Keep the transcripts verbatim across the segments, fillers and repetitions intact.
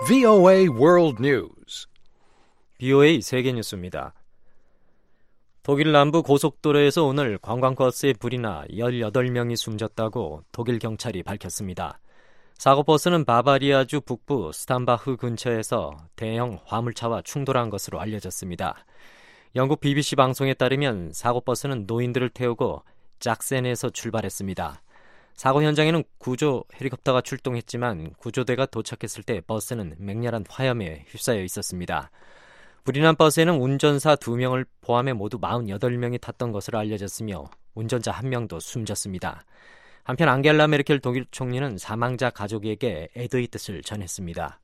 브이오에이 World News. 브이오에이 세계 뉴스입니다. 독일 남부 고속도로에서 오늘 관광버스에 불이 나 열여덟 명이 숨졌다고 독일 경찰이 밝혔습니다. 사고버스는 바바리아주 북부 스탄바흐 근처에서 대형 화물차와 충돌한 것으로 알려졌습니다. 영국 비비씨 방송에 따르면 사고버스는 노인들을 태우고 짝센에서 출발했습니다. 사고 현장에는 구조 헬리콥터가 출동했지만 구조대가 도착했을 때 버스는 맹렬한 화염에 휩싸여 있었습니다. 불이 난 버스에는 운전사 두 명을 포함해 모두 사십팔 명이 탔던 것으로 알려졌으며 운전자 한 명도 숨졌습니다. 한편 앙겔라 메르켈 독일 총리는 사망자 가족에게 애도의 뜻을 전했습니다.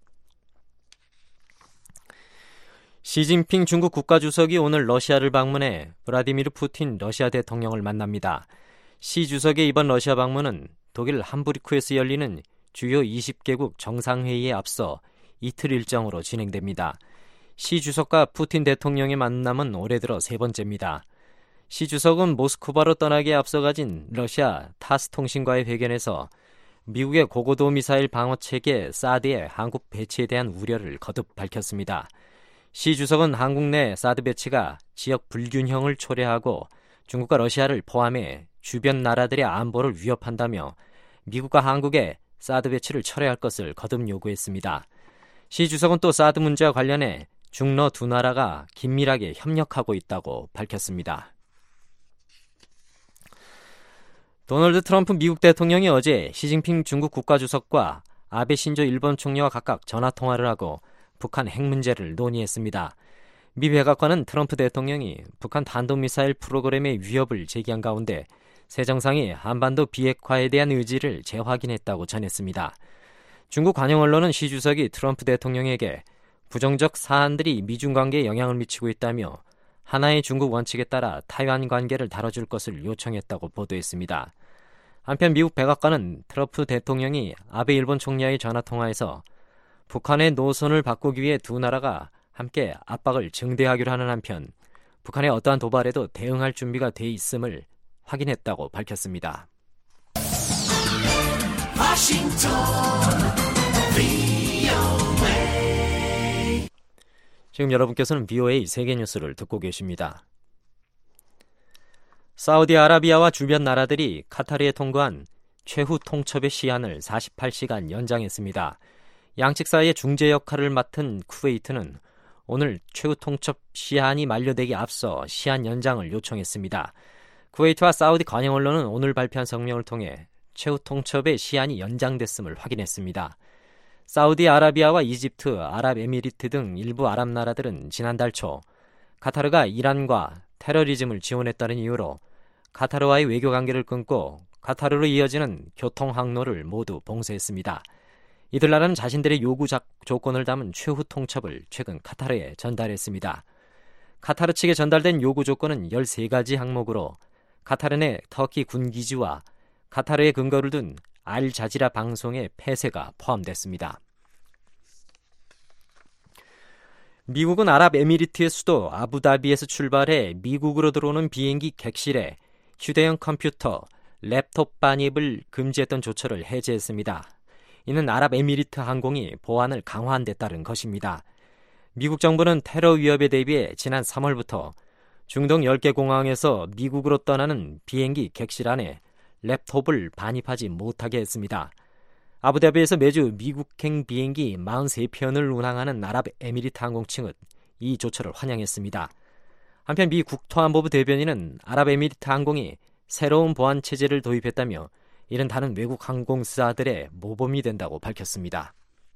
시진핑 중국 국가주석이 오늘 러시아를 방문해 블라디미르 푸틴 러시아 대통령을 만납니다. 시 주석의 이번 러시아 방문은 독일 함부르크에서 열리는 주요 이십 개국 정상회의에 앞서 이틀 일정으로 진행됩니다. 시 주석과 푸틴 대통령의 만남은 올해 들어 세 번째입니다. 시 주석은 모스크바로 떠나기에 앞서 가진 러시아 타스 통신과의 회견에서 미국의 고고도 미사일 방어 체계 사드의 한국 배치에 대한 우려를 거듭 밝혔습니다. 시 주석은 한국 내 사드 배치가 지역 불균형을 초래하고 중국과 러시아를 포함해 주변 나라들의 안보를 위협한다며 미국과 한국의 사드 배치를 철회할 것을 거듭 요구했습니다. 시 주석은 또 사드 문제와 관련해 중러 두 나라가 긴밀하게 협력하고 있다고 밝혔습니다. 도널드 트럼프 미국 대통령이 어제 시진핑 중국 국가주석과 아베 신조 일본 총리와 각각 전화통화를 하고 북한 핵 문제를 논의했습니다. 미 백악관은 트럼프 대통령이 북한 탄도미사일 프로그램의 위협을 제기한 가운데 새 정상이 한반도 비핵화에 대한 의지를 재확인했다고 전했습니다. 중국 관영 언론은 시 주석이 트럼프 대통령에게 부정적 사안들이 미중 관계에 영향을 미치고 있다며 하나의 중국 원칙에 따라 타이완 관계를 다뤄줄 것을 요청했다고 보도했습니다. 한편 미국 백악관은 트럼프 대통령이 아베 일본 총리와의 전화통화에서 북한의 노선을 바꾸기 위해 두 나라가 함께 압박을 증대하기로 하는 한편 북한의 어떠한 도발에도 대응할 준비가 돼 있음을 확인했다고 밝혔습니다. 지금 여러분께서는 브이오에이 세계뉴스를 듣고 계십니다. 사우디아라비아와 주변 나라들이 카타르에 통과한 최후 통첩의 시한을 사십팔 시간 연장했습니다. 양측 사이의 중재 역할을 맡은 쿠웨이트는 오늘 최후 통첩 시한이 만료되기 앞서 시한 연장을 요청했습니다. 쿠웨이트와 사우디 관영 언론은 오늘 발표한 성명을 통해 최후 통첩의 시한이 연장됐음을 확인했습니다. 사우디아라비아와 이집트, 아랍에미리트 등 일부 아랍 나라들은 지난달 초 카타르가 이란과 테러리즘을 지원했다는 이유로 카타르와의 외교 관계를 끊고 카타르로 이어지는 교통 항로를 모두 봉쇄했습니다. 이들 나라는 자신들의 요구 조건을 담은 최후 통첩을 최근 카타르에 전달했습니다. 카타르 측에 전달된 요구 조건은 열세 가지 항목으로 카타르 내 터키 군기지와 카타르에 근거를 둔 알자지라 방송의 폐쇄가 포함됐습니다. 미국은 아랍에미리트의 수도 아부다비에서 출발해 미국으로 들어오는 비행기 객실에 휴대용 컴퓨터, 랩톱 반입을 금지했던 조처를 해제했습니다. 이는 아랍에미리트 항공이 보안을 강화한 데 따른 것입니다. 미국 정부는 테러 위협에 대비해 지난 삼월부터 중동 열 개 공항에서 미국으로 떠나는 비행기 객실 안에 랩톱을 반입하지 못하게 했습니다. 아부다비에서 매주 미국행 비행기 사십삼 편을 운항하는 아랍에미리트 항공 측은 이 조처를 환영했습니다. 한편 미 국토안보부 대변인은 아랍에미리트 항공이 새로운 보안 체제를 도입했다며 이는 다른 외국 항공사들의 모범이 된다고 밝혔습니다.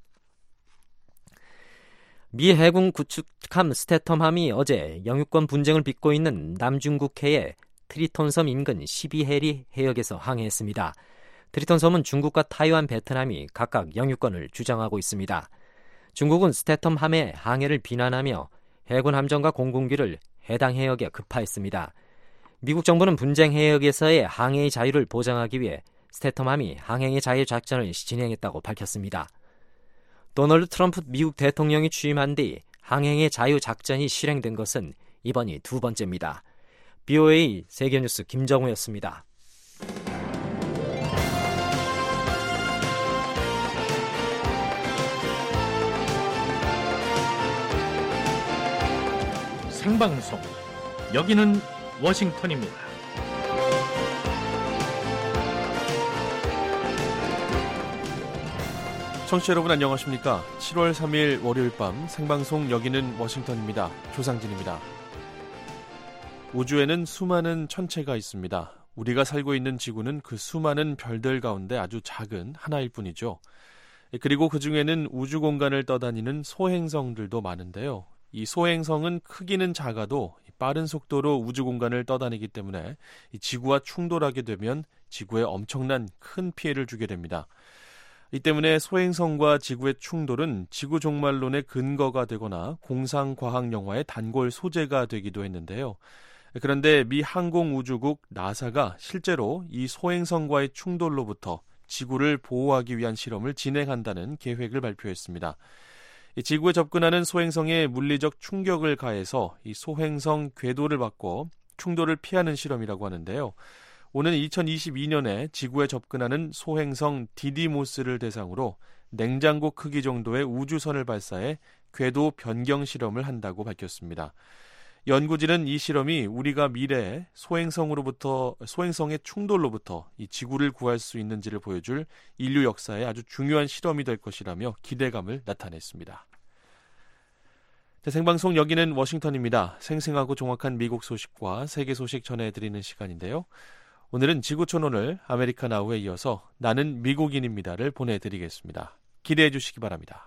미 해군 구축함 스태텀함이 어제 영유권 분쟁을 빚고 있는 남중국해의 트리톤섬 인근 십이 해리 해역에서 항해했습니다. 트리톤섬은 중국과 타이완, 베트남이 각각 영유권을 주장하고 있습니다. 중국은 스태텀함의 항해를 비난하며 해군 함정과 공군기를 해당 해역에 급파했습니다. 미국 정부는 분쟁 해역에서의 항해의 자유를 보장하기 위해 스태텀함이 항행의 자유 작전을 진행했다고 밝혔습니다. 도널드 트럼프 미국 대통령이 취임한 뒤 항행의 자유 작전이 실행된 것은 이번이 두 번째입니다. 브이오에이 세계뉴스 김정우였습니다. 생방송. 여기는 워싱턴입니다. 청취자 여러분 안녕하십니까? 칠월 삼일 월요일 밤 생방송 여기는 워싱턴입니다. 조상진입니다. 우주에는 수많은 천체가 있습니다. 우리가 살고 있는 지구는 그 수많은 별들 가운데 아주 작은 하나일 뿐이죠. 그리고 그 중에는 우주 공간을 떠다니는 소행성들도 많은데요. 이 소행성은 크기는 작아도 빠른 속도로 우주 공간을 떠다니기 때문에 이 지구와 충돌하게 되면 지구에 엄청난 큰 피해를 주게 됩니다. 이 때문에 소행성과 지구의 충돌은 지구 종말론의 근거가 되거나 공상과학 영화의 단골 소재가 되기도 했는데요. 그런데 미 항공우주국 나사가 실제로 이 소행성과의 충돌로부터 지구를 보호하기 위한 실험을 진행한다는 계획을 발표했습니다. 이 지구에 접근하는 소행성에 물리적 충격을 가해서 이 소행성 궤도를 바꿔 충돌을 피하는 실험이라고 하는데요. 오는 이천이십이년에 지구에 접근하는 소행성 디디모스를 대상으로 냉장고 크기 정도의 우주선을 발사해 궤도 변경 실험을 한다고 밝혔습니다. 연구진은 이 실험이 우리가 미래에 소행성으로부터 소행성의 충돌로부터 이 지구를 구할 수 있는지를 보여줄 인류 역사의 아주 중요한 실험이 될 것이라며 기대감을 나타냈습니다. 생방송 여기는 워싱턴입니다. 생생하고 정확한 미국 소식과 세계 소식 전해드리는 시간인데요. 오늘은 지구촌오늘 아메리카 나우에 이어서 나는 미국인입니다를 보내드리겠습니다. 기대해 주시기 바랍니다.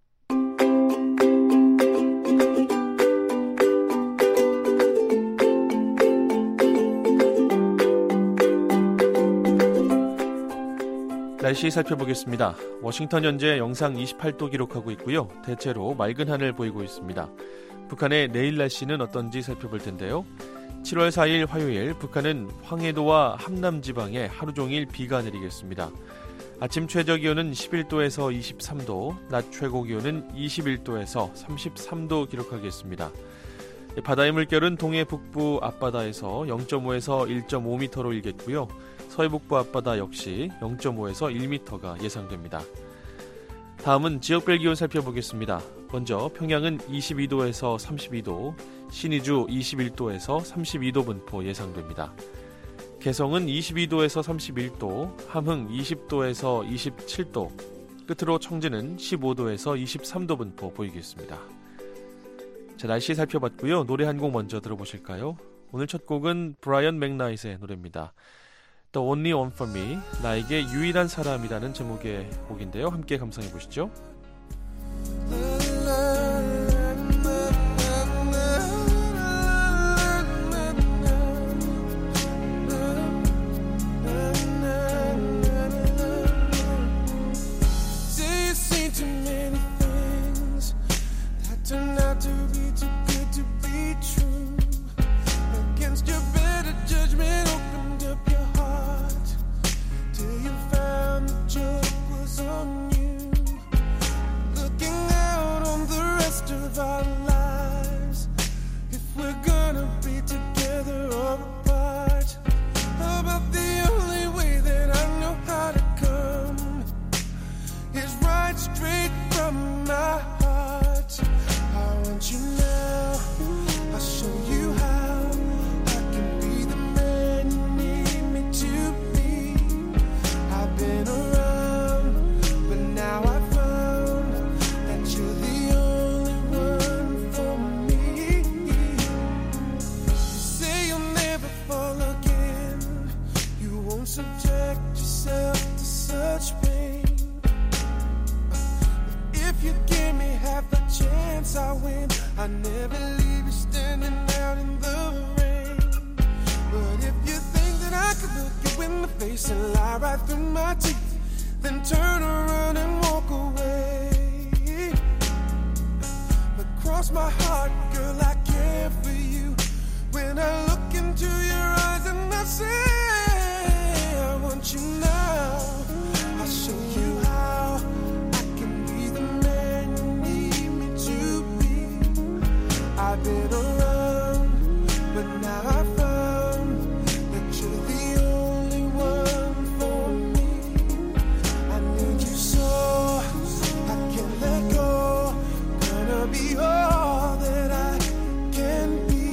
날씨 살펴보겠습니다. 워싱턴 현재 영상 이십팔도 기록하고 있고요. 대체로 맑은 하늘 보이고 있습니다. 북한의 내일 날씨는 어떤지 살펴볼 텐데요. 칠월 사일 화요일 북한은 황해도와 함남지방에 하루 종일 비가 내리겠습니다. 아침 최저기온은 십일도에서 이십삼도, 낮 최고기온은 이십일도에서 삼십삼도 기록하겠습니다. 바다의 물결은 동해 북부 앞바다에서 영점오에서 일점오미터로 일겠고요. 서해 북부 앞바다 역시 영점오에서 일미터가 예상됩니다. 다음은 지역별 기온 살펴보겠습니다. 먼저 평양은 이십이도에서 삼십이도, 신의주 이십일도에서 삼십이도 분포 예상됩니다. 개성은 이십이도에서 삼십일도, 함흥 이십도에서 이십칠도, 끝으로 청주는 십오도에서 이십삼도 분포 보이겠습니다. 자, 날씨 살펴봤고요. 노래 한 곡 먼저 들어보실까요? 오늘 첫 곡은 브라이언 맥나잇의 노래입니다. The Only One For Me, 나에게 유일한 사람이라는 제목의 곡인데요. 함께 감상해 보시죠. Be all that I can be.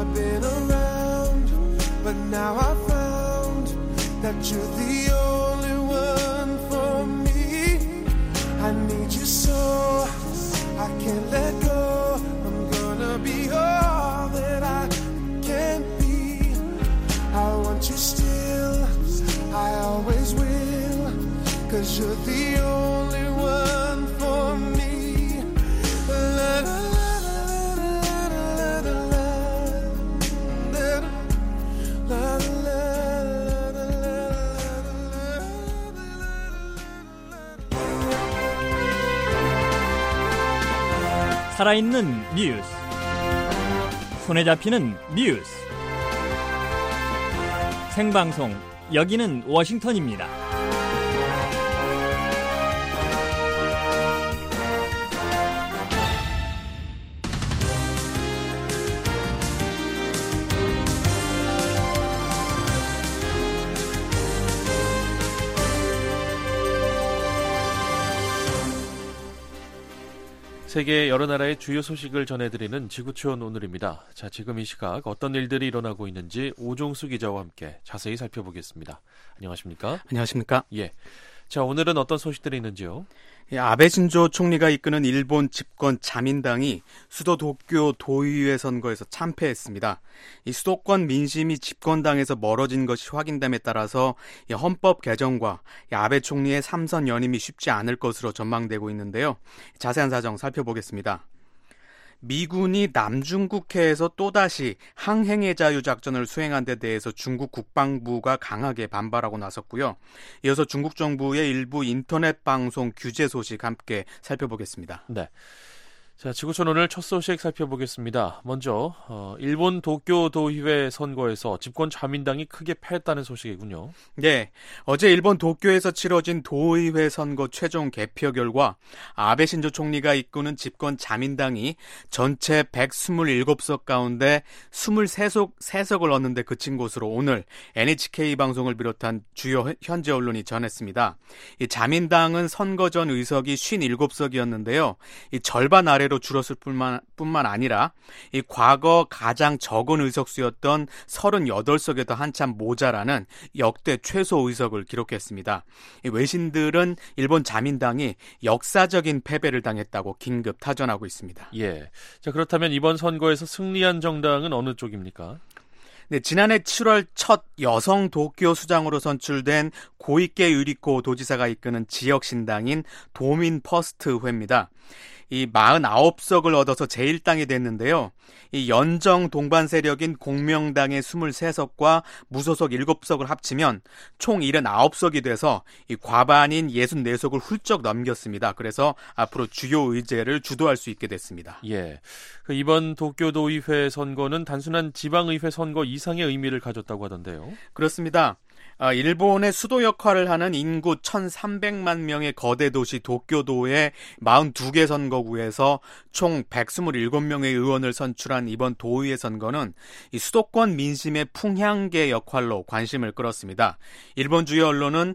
I've been around, but now I found that you're the only one for me. I need you so, I can't let go. I'm gonna be all that I can be. I want you still, I always will, 'cause you're the only one for me. La, la, 살아있는 뉴스, 손에 잡히는 뉴스, 생방송, 여기는 워싱턴입니다. 세계 여러 나라의 주요 소식을 전해드리는 지구촌 오늘입니다. 자, 지금 이 시각 어떤 일들이 일어나고 있는지 오종수 기자와 함께 자세히 살펴보겠습니다. 안녕하십니까? 안녕하십니까? 예. 자, 오늘은 어떤 소식들이 있는지요? 예, 아베 신조 총리가 이끄는 일본 집권 자민당이 수도 도쿄 도의회 선거에서 참패했습니다. 이 수도권 민심이 집권당에서 멀어진 것이 확인됨에 따라서 이 헌법 개정과 이 아베 총리의 삼선 연임이 쉽지 않을 것으로 전망되고 있는데요. 자세한 사정 살펴보겠습니다. 미군이 남중국해에서 또다시 항행의 자유 작전을 수행한 데 대해서 중국 국방부가 강하게 반발하고 나섰고요. 이어서 중국 정부의 일부 인터넷 방송 규제 소식 함께 살펴보겠습니다. 네. 자, 지구촌 오늘 첫 소식 살펴보겠습니다. 먼저 어, 일본 도쿄 도의회 선거에서 집권 자민당이 크게 패했다는 소식이군요. 네, 어제 일본 도쿄에서 치러진 도의회 선거 최종 개표 결과 아베 신조 총리가 이끄는 집권 자민당이 전체 백이십칠 석 가운데 이십삼 석, 세 석을 얻는 데 그친 것으로 오늘 엔에이치케이 방송을 비롯한 주요 현지 언론이 전했습니다. 이 자민당은 선거 전 의석이 오십칠 석이었는데요. 이 절반 아래 로 줄었을 뿐만, 뿐만 아니라 이 과거 가장 적은 의석수였던 삼십팔 석에도 한참 모자라는 역대 최소 의석을 기록했습니다. 이 외신들은 일본 자민당이 역사적인 패배를 당했다고 긴급 타전하고 있습니다. 예. 자, 그렇다면 이번 선거에서 승리한 정당은 어느 쪽입니까? 네, 지난해 칠월 첫 여성 도쿄 수장으로 선출된 고이케 유리코 도지사가 이끄는 지역신당인 도민 퍼스트회입니다. 이 사십구 석을 얻어서 제일 당이 됐는데요. 이 연정 동반 세력인 공명당의 이십삼 석과 무소속 일곱 석을 합치면 총 칠십구 석이 돼서 이 과반인 육십사 석을 훌쩍 넘겼습니다. 그래서 앞으로 주요 의제를 주도할 수 있게 됐습니다. 예. 그 이번 도쿄도의회 선거는 단순한 지방의회 선거 이상의 의미를 가졌다고 하던데요. 그렇습니다. 일본의 수도 역할을 하는 인구 천삼백만 명의 거대 도시 도쿄도의 사십이 개 선거구에서 총 백이십칠 명의 의원을 선출한 이번 도의회 선거는 이 수도권 민심의 풍향계 역할로 관심을 끌었습니다. 일본 주요 언론은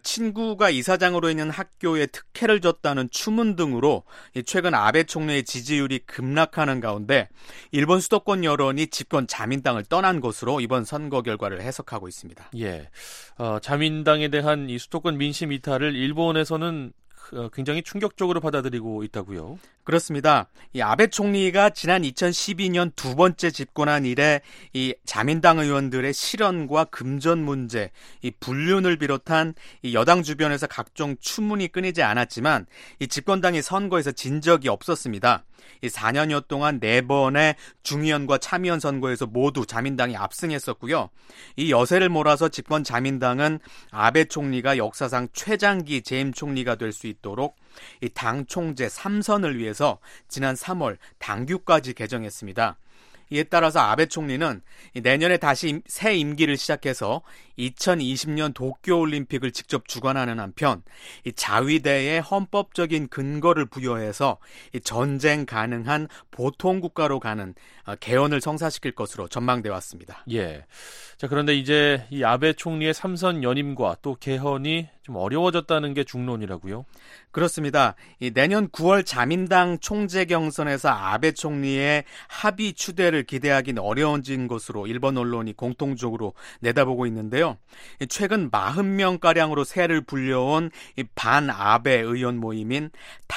친구가 이사장으로 있는 학교에 특혜를 줬다는 추문 등으로 최근 아베 총리의 지지율이 급락하는 가운데 일본 수도권 여론이 집권 자민당을 떠난 것으로 이번 선거 결과를 해석하고 있습니다. 예. 어, 자민당에 대한 이 수도권 민심 이탈을 일본에서는 굉장히 충격적으로 받아들이고 있다고요? 그렇습니다. 이 아베 총리가 지난 이천십이 년 두 번째 집권한 이래 이 자민당 의원들의 실언과 금전 문제, 이 불륜을 비롯한 이 여당 주변에서 각종 추문이 끊이지 않았지만 이 집권당이 선거에서 진 적이 없었습니다. 이 사 년여 동안 네 번의 중의원과 참의원 선거에서 모두 자민당이 압승했었고요. 이 여세를 몰아서 집권 자민당은 아베 총리가 역사상 최장기 재임 총리가 될 수 있도록 이 당 총재 삼 선을 위해서 지난 삼월 당규까지 개정했습니다. 이에 따라서 아베 총리는 내년에 다시 새 임기를 시작해서 이천이십 년 도쿄올림픽을 직접 주관하는 한편 이 자위대에 헌법적인 근거를 부여해서 이 전쟁 가능한 보통국가로 가는 개헌을 성사시킬 것으로 전망돼 왔습니다. 예. 자, 그런데 이제 이 아베 총리의 삼선 연임과 또 개헌이 좀 어려워졌다는 게 중론이라고요? 그렇습니다. 이 내년 구월 자민당 총재 경선에서 아베 총리의 합의 추대를 기대하기는 어려워진 것으로 일본 언론이 공통적으로 내다보고 있는데요. 최근 사십 명가량으로 세를 불려온 이 반아베 의원 모임인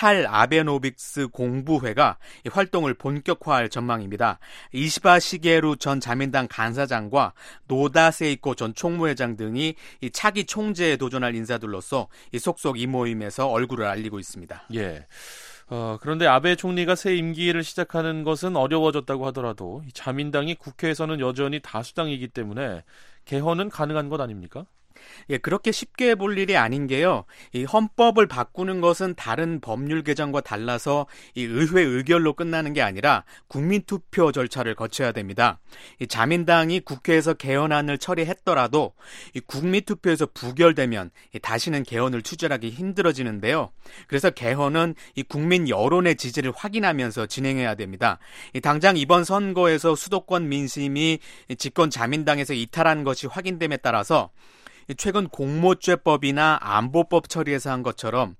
탈아베노믹스 공부회가 활동을 본격화할 전망입니다. 이시바 시게루 전 자민당 간사장과 노다 세이코 전 총무회장 등이 이 차기 총재에 도전할 인사들로서 이 속속 이 모임에서 얼굴을 알리고 있습니다. 예. 어, 그런데 아베 총리가 새 임기를 시작하는 것은 어려워졌다고 하더라도 이 자민당이 국회에서는 여전히 다수당이기 때문에 개헌은 가능한 것 아닙니까? 예, 그렇게 쉽게 볼 일이 아닌 게요. 이 헌법을 바꾸는 것은 다른 법률 개정과 달라서 이 의회 의결로 끝나는 게 아니라 국민투표 절차를 거쳐야 됩니다. 이 자민당이 국회에서 개헌안을 처리했더라도 이 국민투표에서 부결되면 이 다시는 개헌을 추진하기 힘들어지는데요. 그래서 개헌은 이 국민 여론의 지지를 확인하면서 진행해야 됩니다. 이 당장 이번 선거에서 수도권 민심이 집권 자민당에서 이탈한 것이 확인됨에 따라서 최근 공모죄법이나 안보법 처리에서 한 것처럼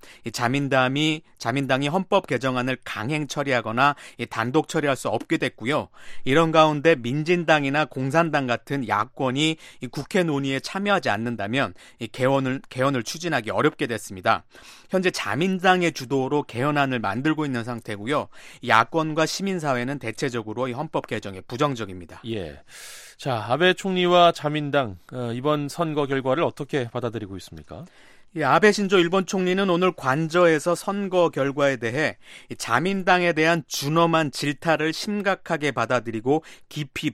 자민당이 자민당이 헌법 개정안을 강행 처리하거나 단독 처리할 수 없게 됐고요. 이런 가운데 민진당이나 공산당 같은 야권이 국회 논의에 참여하지 않는다면 개헌을 개헌을 추진하기 어렵게 됐습니다. 현재 자민당의 주도로 개헌안을 만들고 있는 상태고요. 야권과 시민사회는 대체적으로 이 헌법 개정에 부정적입니다. 예. 자, 아베 총리와 자민당 어, 이번 선거 결과를 어떻게 받아들이고 있습니까? 이 아베 신조 일본 총리는 오늘 관저에서 선거 결과에 대해 자민당에 대한 준엄한 질타를 심각하게 받아들이고 깊이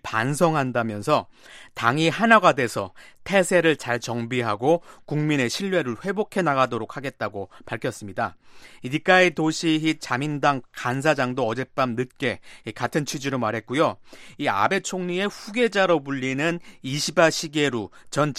반성한다면서 당이 하나가 돼서 태세를 잘 정비하고 국민의 신뢰를 회복해 나가도록 하겠다고 밝혔습니다. 니카이 도시히 자민당 간사장도 어젯밤 늦게 같은 취지로 말했고요. 이 아베 총리의 후계자로 불리는 이시바 시게루 전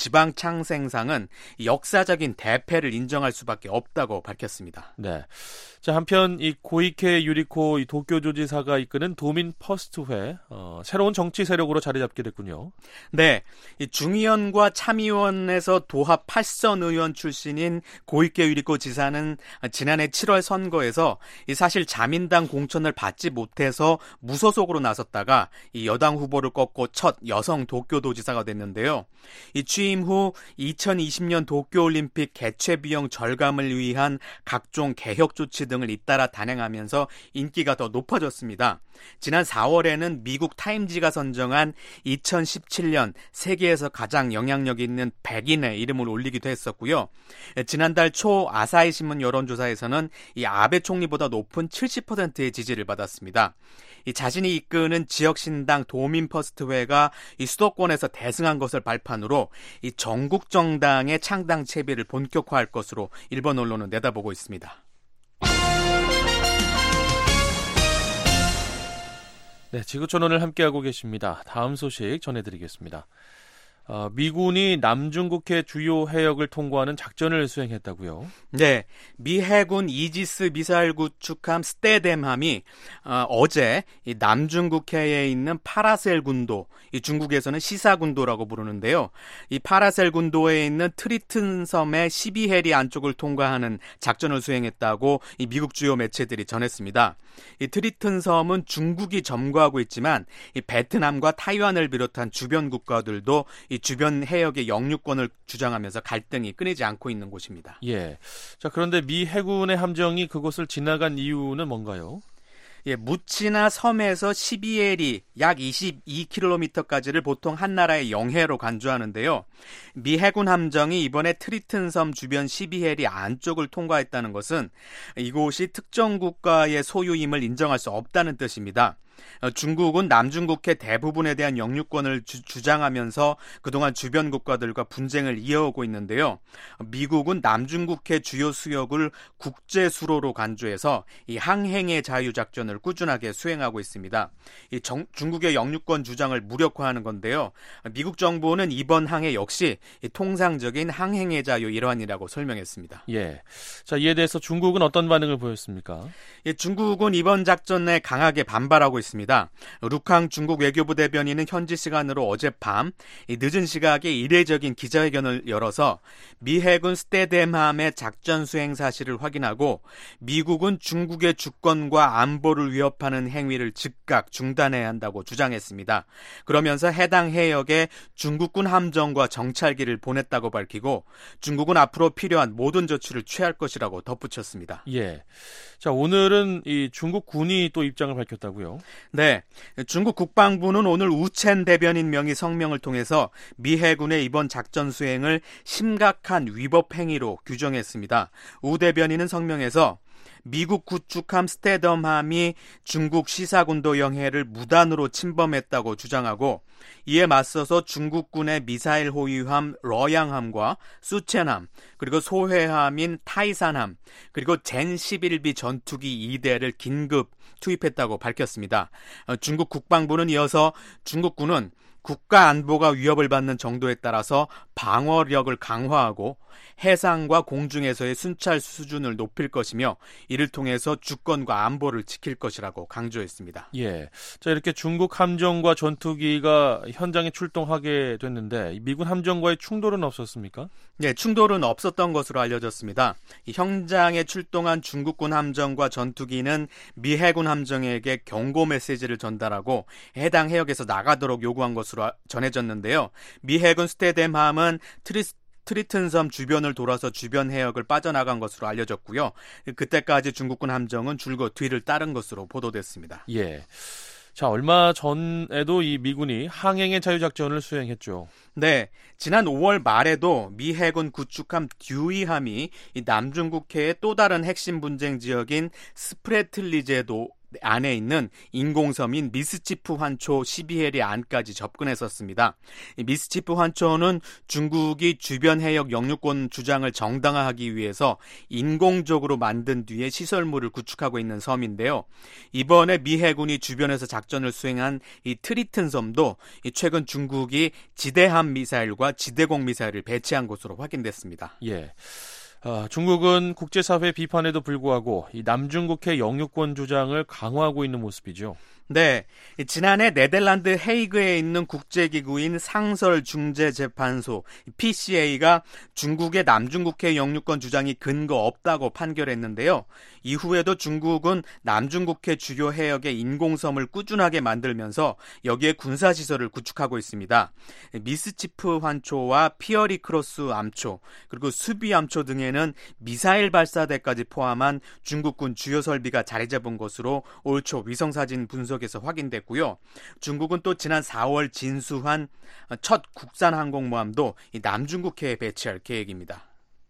지방창생상은 역사적인 대패를 인정할 수밖에 없다고 밝혔습니다. 네. 자, 한편 이 고이케 유리코 이 도쿄조지사가 이끄는 도민 퍼스트회 어, 새로운 정치 세력으로 자리 잡게 됐군요. 네, 이 중의원과 참의원에서 도합 팔 선 의원 출신인 고이케 유리코 지사는 지난해 칠월 선거에서 이 사실 자민당 공천을 받지 못해서 무소속으로 나섰다가 이 여당 후보를 꺾고 첫 여성 도쿄도지사가 됐는데요. 이 취임 후 이천이십 년 도쿄올림픽 개최 비용 절감을 위한 각종 개혁 조치 등을 잇따라 단행하면서 인기가 더 높아졌습니다. 지난 사월에는 미국 타임지가 선정한 이천십칠 년 세계에서 가장 영향력 있는 백인의 이름을 올리기도 했었고요. 지난달 초 아사히 신문 여론조사에서는 이 아베 총리보다 높은 칠십 퍼센트의 지지를 받았습니다. 이 자신이 이끄는 지역신당 도민퍼스트회가 이 수도권에서 대승한 것을 발판으로 이 전국 정당의 창당 채비를 본격화할 것으로 일본 언론은 내다보고 있습니다. 네, 지구촌원을 함께하고 계십니다. 다음 소식 전해드리겠습니다. 어, 미군이 남중국해 주요 해역을 통과하는 작전을 수행했다고요? 네, 미 해군 이지스 미사일 구축함 스테뎀함이 어, 어제 이 남중국해에 있는 파라셀 군도, 이 중국에서는 시사 군도라고 부르는데요. 이 파라셀 군도에 있는 트리튼 섬의 십이 해리 안쪽을 통과하는 작전을 수행했다고 이 미국 주요 매체들이 전했습니다. 이 트리튼 섬은 중국이 점거하고 있지만 이 베트남과 타이완을 비롯한 주변 국가들도 이 주변 해역의 영유권을 주장하면서 갈등이 끊이지 않고 있는 곳입니다. 예. 자, 그런데 미 해군의 함정이 그곳을 지나간 이유는 뭔가요? 예, 무치나 섬에서 십이 해리 약 이십이 킬로미터까지를 보통 한 나라의 영해로 간주하는데요. 미 해군 함정이 이번에 트리튼 섬 주변 십이 해리 안쪽을 통과했다는 것은 이곳이 특정 국가의 소유임을 인정할 수 없다는 뜻입니다. 중국은 남중국해 대부분에 대한 영유권을 주, 주장하면서 그동안 주변 국가들과 분쟁을 이어오고 있는데요. 미국은 남중국해 주요 수역을 국제수로로 간주해서 이 항행의 자유작전을 꾸준하게 수행하고 있습니다. 이 정, 중국의 영유권 주장을 무력화하는 건데요. 미국 정부는 이번 항해 역시 이 통상적인 항행의 자유 일환이라고 설명했습니다. 예. 자, 이에 대해서 중국은 어떤 반응을 보였습니까? 예, 중국은 이번 작전에 강하게 반발하고 있습니다. 있습니다. 룩항 중국 외교부 대변인은 현지 시간으로 어젯밤 늦은 시각에 이례적인 기자회견을 열어서 미 해군 스테덴함의 작전 수행 사실을 확인하고 미국은 중국의 주권과 안보를 위협하는 행위를 즉각 중단해야 한다고 주장했습니다. 그러면서 해당 해역에 중국군 함정과 정찰기를 보냈다고 밝히고 중국은 앞으로 필요한 모든 조치를 취할 것이라고 덧붙였습니다. 예. 자, 오늘은 이 중국 군이 또 입장을 밝혔다고요? 네. 중국 국방부는 오늘 우첸 대변인 명의 성명을 통해서 미 해군의 이번 작전 수행을 심각한 위법 행위로 규정했습니다. 우 대변인은 성명에서 미국 구축함 스테덤함이 중국 시사군도 영해를 무단으로 침범했다고 주장하고 이에 맞서서 중국군의 미사일 호위함 러양함과 수첸함 그리고 소회함인 타이산함 그리고 젠 십일 비 전투기 이 대를 긴급 투입했다고 밝혔습니다. 중국 국방부는 이어서 중국군은 국가 안보가 위협을 받는 정도에 따라서 방어력을 강화하고 해상과 공중에서의 순찰 수준을 높일 것이며 이를 통해서 주권과 안보를 지킬 것이라고 강조했습니다. 예. 자, 이렇게 중국 함정과 전투기가 현장에 출동하게 됐는데 미군 함정과의 충돌은 없었습니까? 네, 충돌은 없었던 것으로 알려졌습니다. 이 현장에 출동한 중국군 함정과 전투기는 미 해군 함정에게 경고 메시지를 전달하고 해당 해역에서 나가도록 요구한 것으로 전해졌는데요. 미 해군 스테덴함은 트리스 트리튼섬 주변을 돌아서 주변 해역을 빠져나간 것으로 알려졌고요. 그때까지 중국군 함정은 줄곧 뒤를 따른 것으로 보도됐습니다. 예. 자, 얼마 전에도 이 미군이 항행의 자유작전을 수행했죠. 네, 지난 오월 말에도 미 해군 구축함 듀이함이 이 남중국해의 또 다른 핵심 분쟁 지역인 스프레틀리제도 안에 있는 인공섬인 미스치프 환초 십이 해리 안까지 접근했었습니다. 미스치프 환초는 중국이 주변 해역 영유권 주장을 정당화하기 위해서 인공적으로 만든 뒤에 시설물을 구축하고 있는 섬인데요. 이번에 미 해군이 주변에서 작전을 수행한 이 트리튼 섬도 최근 중국이 지대함 미사일과 지대공 미사일을 배치한 것으로 확인됐습니다. 예. 아, 중국은 국제사회 비판에도 불구하고 이 남중국해 영유권 주장을 강화하고 있는 모습이죠. 네, 지난해 네덜란드 헤이그에 있는 국제기구인 상설중재재판소 피씨에이가 중국의 남중국해 영유권 주장이 근거 없다고 판결했는데요. 이후에도 중국은 남중국해 주요 해역에 인공섬을 꾸준하게 만들면서 여기에 군사시설을 구축하고 있습니다. 미스치프 환초와 피어리 크로스 암초 그리고 수비 암초 등에는 미사일 발사대까지 포함한 중국군 주요 설비가 자리 잡은 것으로 올 초 위성사진 분석 에서 확인됐고요. 중국은 또 지난 사월 진수한 첫 국산 항공모함도 이 남중국해에 배치할 계획입니다.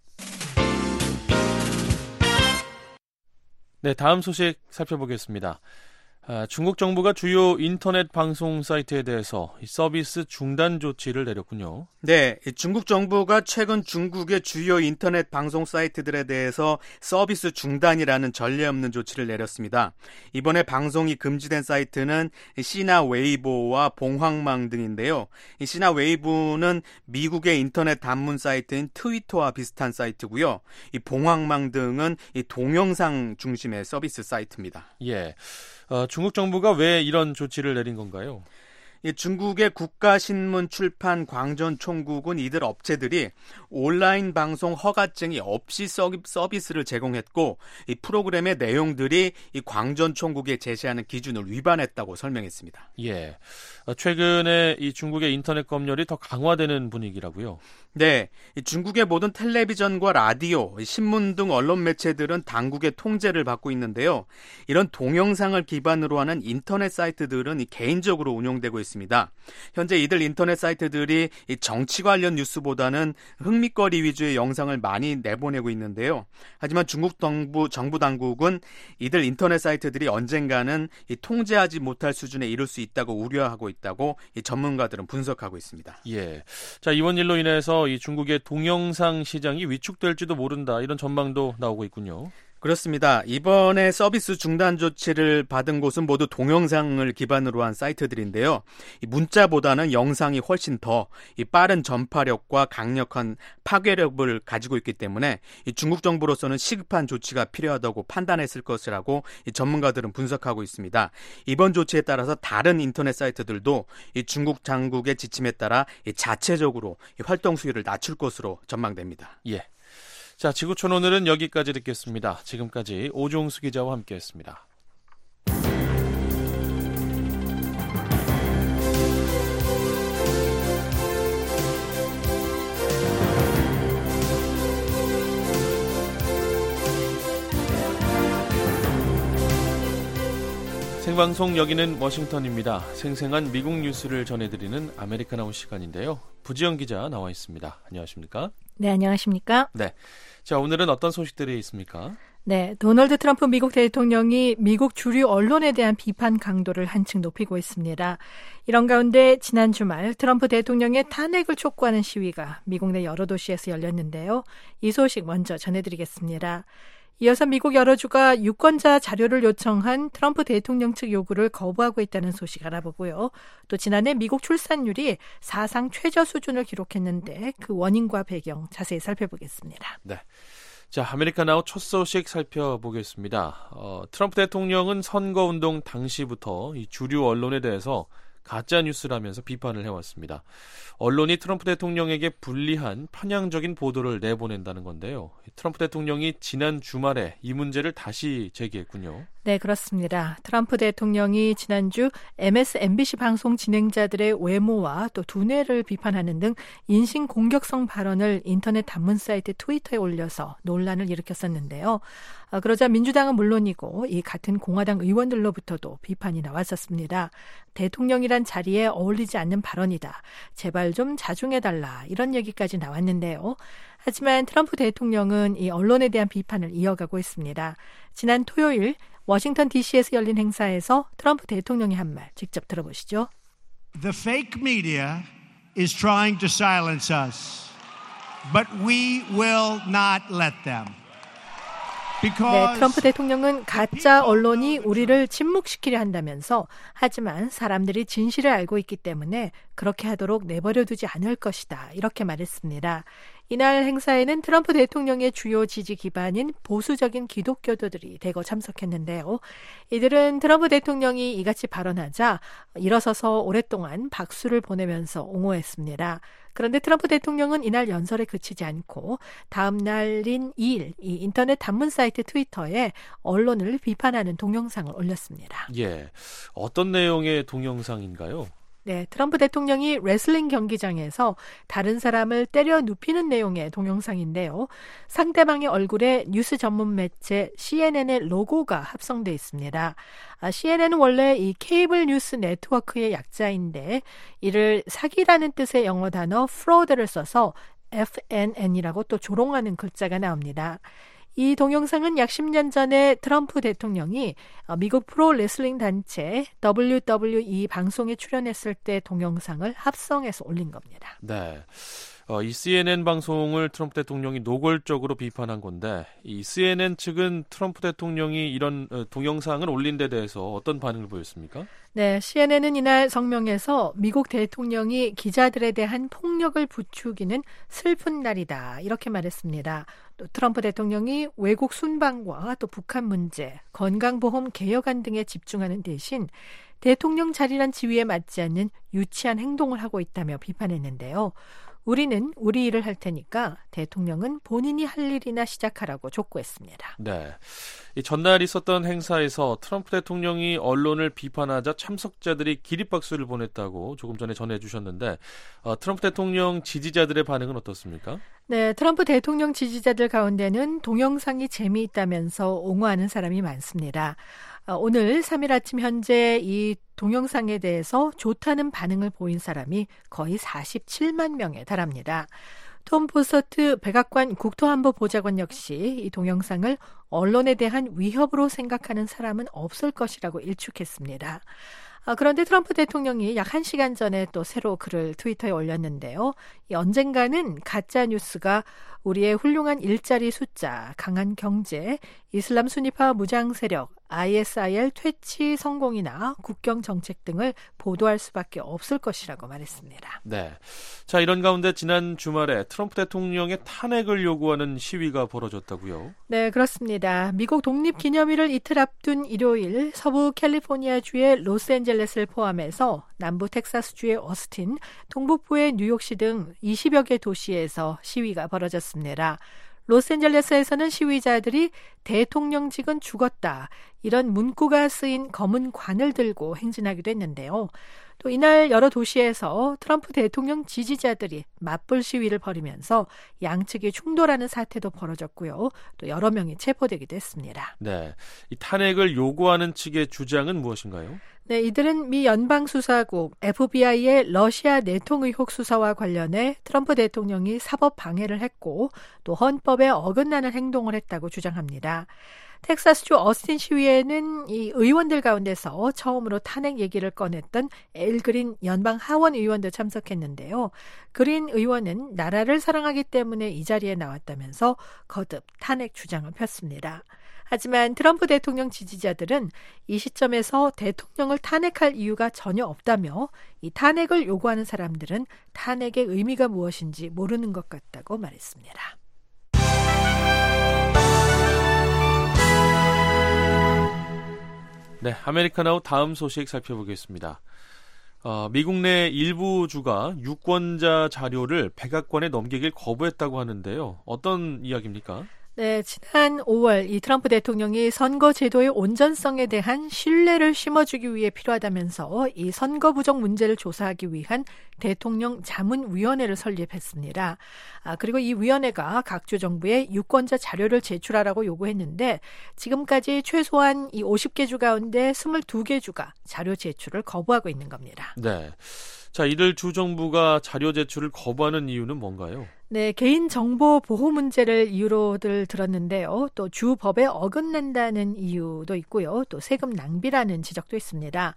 네, 다음 소식 살펴보겠습니다. 아, 중국 정부가 주요 인터넷 방송 사이트에 대해서 서비스 중단 조치를 내렸군요. 네, 중국 정부가 최근 중국의 주요 인터넷 방송 사이트들에 대해서 서비스 중단이라는 전례 없는 조치를 내렸습니다. 이번에 방송이 금지된 사이트는 시나 웨이보와 봉황망 등인데요. 시나 웨이보는 미국의 인터넷 단문 사이트인 트위터와 비슷한 사이트고요. 이 봉황망 등은 이 동영상 중심의 서비스 사이트입니다. 예. 어, 중국 정부가 왜 이런 조치를 내린 건가요? 중국의 국가신문 출판 광전 총국은 이들 업체들이 온라인 방송 허가증이 없이 서비스를 제공했고 이 프로그램의 내용들이 이 광전 총국에 제시하는 기준을 위반했다고 설명했습니다. 예, 최근에 이 중국의 인터넷 검열이 더 강화되는 분위기라고요? 네, 중국의 모든 텔레비전과 라디오, 신문 등 언론 매체들은 당국의 통제를 받고 있는데요. 이런 동영상을 기반으로 하는 인터넷 사이트들은 개인적으로 운영되고 있습니다. 현재 이들 인터넷 사이트들이 정치 관련 뉴스보다는 흥미거리 위주의 영상을 많이 내보내고 있는데요. 하지만 중국 정부, 정부 당국은 이들 인터넷 사이트들이 언젠가는 통제하지 못할 수준에 이를 수 있다고 우려하고 있다고 전문가들은 분석하고 있습니다. 예, 자, 이번 일로 인해서 이 중국의 동영상 시장이 위축될지도 모른다 이런 전망도 나오고 있군요. 그렇습니다. 이번에 서비스 중단 조치를 받은 곳은 모두 동영상을 기반으로 한 사이트들인데요. 이 문자보다는 영상이 훨씬 더 이 빠른 전파력과 강력한 파괴력을 가지고 있기 때문에 이 중국 정부로서는 시급한 조치가 필요하다고 판단했을 것이라고 이 전문가들은 분석하고 있습니다. 이번 조치에 따라서 다른 인터넷 사이트들도 이 중국 당국의 지침에 따라 이 자체적으로 이 활동 수위를 낮출 것으로 전망됩니다. 예. 자, 지구촌 오늘은 여기까지 듣겠습니다. 지금까지 오종수 기자와 함께했습니다. 생방송 여기는 워싱턴입니다. 생생한 미국 뉴스를 전해드리는 아메리카나우 시간인데요. 부지영 기자 나와 있습니다. 안녕하십니까? 네, 안녕하십니까? 네. 자, 오늘은 어떤 소식들이 있습니까? 네, 도널드 트럼프 미국 대통령이 미국 주류 언론에 대한 비판 강도를 한층 높이고 있습니다. 이런 가운데 지난 주말 트럼프 대통령의 탄핵을 촉구하는 시위가 미국 내 여러 도시에서 열렸는데요. 이 소식 먼저 전해드리겠습니다. 이어서 미국 여러 주가 유권자 자료를 요청한 트럼프 대통령 측 요구를 거부하고 있다는 소식 알아보고요. 또 지난해 미국 출산율이 사상 최저 수준을 기록했는데 그 원인과 배경 자세히 살펴보겠습니다. 네. 자, 아메리카나우 첫 소식 살펴보겠습니다. 어, 트럼프 대통령은 선거운동 당시부터 이 주류 언론에 대해서 가짜뉴스라면서 비판을 해왔습니다. 언론이 트럼프 대통령에게 불리한 편향적인 보도를 내보낸다는 건데요. 트럼프 대통령이 지난 주말에 이 문제를 다시 제기했군요. 네, 그렇습니다. 트럼프 대통령이 지난주 엠에스엔비씨 방송 진행자들의 외모와 또 두뇌를 비판하는 등 인신 공격성 발언을 인터넷 단문 사이트 트위터에 올려서 논란을 일으켰었는데요. 그러자 민주당은 물론이고 이 같은 공화당 의원들로부터도 비판이 나왔었습니다. 대통령이란 자리에 어울리지 않는 발언이다. 제발 좀 자중해달라. 이런 얘기까지 나왔는데요. 하지만 트럼프 대통령은 이 언론에 대한 비판을 이어가고 있습니다. 지난 토요일 워싱턴 디씨에서 열린 행사에서 트럼프 대통령이 한 말 직접 들어보시죠. The fake media is trying to silence us, but we will not let them. 네, 트럼프 대통령은 가짜 언론이 우리를 침묵시키려 한다면서 하지만 사람들이 진실을 알고 있기 때문에 그렇게 하도록 내버려두지 않을 것이다. 이렇게 말했습니다. 이날 행사에는 트럼프 대통령의 주요 지지 기반인 보수적인 기독교도들이 대거 참석했는데요. 이들은 트럼프 대통령이 이같이 발언하자 일어서서 오랫동안 박수를 보내면서 옹호했습니다. 그런데 트럼프 대통령은 이날 연설에 그치지 않고 다음 날인 이 일 이 인터넷 단문 사이트 트위터에 언론을 비판하는 동영상을 올렸습니다. 예, 어떤 내용의 동영상인가요? 네, 트럼프 대통령이 레슬링 경기장에서 다른 사람을 때려 눕히는 내용의 동영상인데요. 상대방의 얼굴에 뉴스 전문 매체 씨엔엔의 로고가 합성돼 있습니다. 아, 씨엔엔은 원래 이 케이블 뉴스 네트워크의 약자인데 이를 사기라는 뜻의 영어 단어 fraud를 써서 에프엔엔이라고 또 조롱하는 글자가 나옵니다. 이 동영상은 약 십 년 전에 트럼프 대통령이 미국 프로 레슬링 단체 더블유더블유이 방송에 출연했을 때 동영상을 합성해서 올린 겁니다. 네, 어, 이 씨엔엔 방송을 트럼프 대통령이 노골적으로 비판한 건데 이 씨엔엔 측은 트럼프 대통령이 이런 동영상을 올린 데 대해서 어떤 반응을 보였습니까? 네, 씨엔엔은 이날 성명에서 미국 대통령이 기자들에 대한 폭력을 부추기는 슬픈 날이다 이렇게 말했습니다. 또 트럼프 대통령이 외국 순방과 또 북한 문제, 건강보험 개혁안 등에 집중하는 대신 대통령 자리란 지위에 맞지 않는 유치한 행동을 하고 있다며 비판했는데요. 우리는 우리 일을 할 테니까 대통령은 본인이 할 일이나 시작하라고 촉구했습니다. 네, 이 전날 있었던 행사에서 트럼프 대통령이 언론을 비판하자 참석자들이 기립박수를 보냈다고 조금 전에 전해주셨는데 어, 트럼프 대통령 지지자들의 반응은 어떻습니까? 네, 트럼프 대통령 지지자들 가운데는 동영상이 재미있다면서 옹호하는 사람이 많습니다. 오늘 삼 일 아침 현재 이 동영상에 대해서 좋다는 반응을 보인 사람이 거의 사십칠만 명에 달합니다. 톰 보서트 백악관 국토안보보좌관 역시 이 동영상을 언론에 대한 위협으로 생각하는 사람은 없을 것이라고 일축했습니다. 아, 그런데 트럼프 대통령이 약 한 시간 전에 또 새로 글을 트위터에 올렸는데요. 이 언젠가는 가짜 뉴스가 우리의 훌륭한 일자리 숫자, 강한 경제, 이슬람 순위파 무장 세력, 아이에스아이엘 퇴치 성공이나 국경 정책 등을 보도할 수밖에 없을 것이라고 말했습니다. 네. 자, 이런 가운데 지난 주말에 트럼프 대통령의 탄핵을 요구하는 시위가 벌어졌다고요? 네, 그렇습니다. 미국 독립기념일을 이틀 앞둔 일요일 서부 캘리포니아주의 로스앤젤레스를 포함해서 남부 텍사스주의 어스틴, 동북부의 뉴욕시 등 이십여 개 도시에서 시위가 벌어졌습니다. 로스앤젤레스에서는 시위자들이 대통령직은 죽었다, 이런 문구가 쓰인 검은 관을 들고 행진하기도 했는데요. 또 이날 여러 도시에서 트럼프 대통령 지지자들이 맞불 시위를 벌이면서 양측이 충돌하는 사태도 벌어졌고요. 또 여러 명이 체포되기도 했습니다. 네, 이 탄핵을 요구하는 측의 주장은 무엇인가요? 네, 이들은 미 연방수사국 에프비아이의 러시아 내통 의혹 수사와 관련해 트럼프 대통령이 사법 방해를 했고 또 헌법에 어긋나는 행동을 했다고 주장합니다. 텍사스주 어스틴 시위에는 이 의원들 가운데서 처음으로 탄핵 얘기를 꺼냈던 엘 그린 연방 하원 의원도 참석했는데요. 그린 의원은 나라를 사랑하기 때문에 이 자리에 나왔다면서 거듭 탄핵 주장을 폈습니다. 하지만 트럼프 대통령 지지자들은 이 시점에서 대통령을 탄핵할 이유가 전혀 없다며 이 탄핵을 요구하는 사람들은 탄핵의 의미가 무엇인지 모르는 것 같다고 말했습니다. 네, 아메리카나우 다음 소식 살펴보겠습니다. 어, 미국 내 일부 주가 유권자 자료를 백악관에 넘기길 거부했다고 하는데요. 어떤 이야기입니까? 네, 지난 오월 이 트럼프 대통령이 선거 제도의 온전성에 대한 신뢰를 심어주기 위해 필요하다면서 이 선거 부정 문제를 조사하기 위한 대통령 자문위원회를 설립했습니다. 아, 그리고 이 위원회가 각 주 정부에 유권자 자료를 제출하라고 요구했는데 지금까지 최소한 이 오십 개 주 가운데 이십이 개 주가 자료 제출을 거부하고 있는 겁니다. 네. 자, 이들 주 정부가 자료 제출을 거부하는 이유는 뭔가요? 네, 개인정보 보호 문제를 이유로들 들었는데요. 또 주 법에 어긋난다는 이유도 있고요. 또 세금 낭비라는 지적도 있습니다.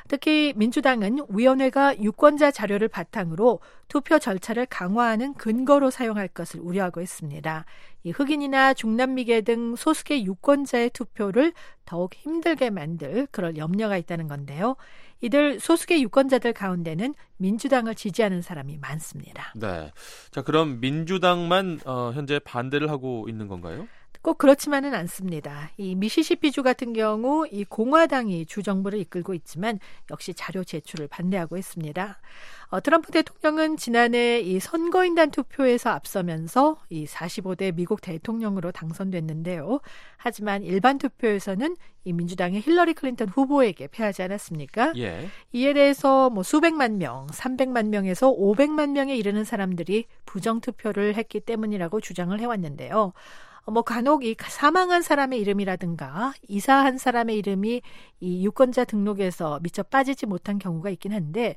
특히 민주당은 위원회가 유권자 자료를 바탕으로 투표 절차를 강화하는 근거로 사용할 것을 우려하고 있습니다. 이 흑인이나 중남미계 등 소수계 유권자의 투표를 더욱 힘들게 만들 그럴 염려가 있다는 건데요. 이들 소수계 유권자들 가운데는 민주당을 지지하는 사람이 많습니다. 네. 자, 그럼 민주당만 어, 현재 반대를 하고 있는 건가요? 꼭 그렇지만은 않습니다. 이 미시시피주 같은 경우 이 공화당이 주정부를 이끌고 있지만 역시 자료 제출을 반대하고 있습니다. 어, 트럼프 대통령은 지난해 이 선거인단 투표에서 앞서면서 이 사십오 대 미국 대통령으로 당선됐는데요. 하지만 일반 투표에서는 이 민주당의 힐러리 클린턴 후보에게 패하지 않았습니까? 예. 이에 대해서 뭐 수백만 명, 삼백만 명에서 오백만 명에 이르는 사람들이 부정 투표를 했기 때문이라고 주장을 해왔는데요. 뭐 간혹 이 사망한 사람의 이름이라든가 이사한 사람의 이름이 이 유권자 등록에서 미처 빠지지 못한 경우가 있긴 한데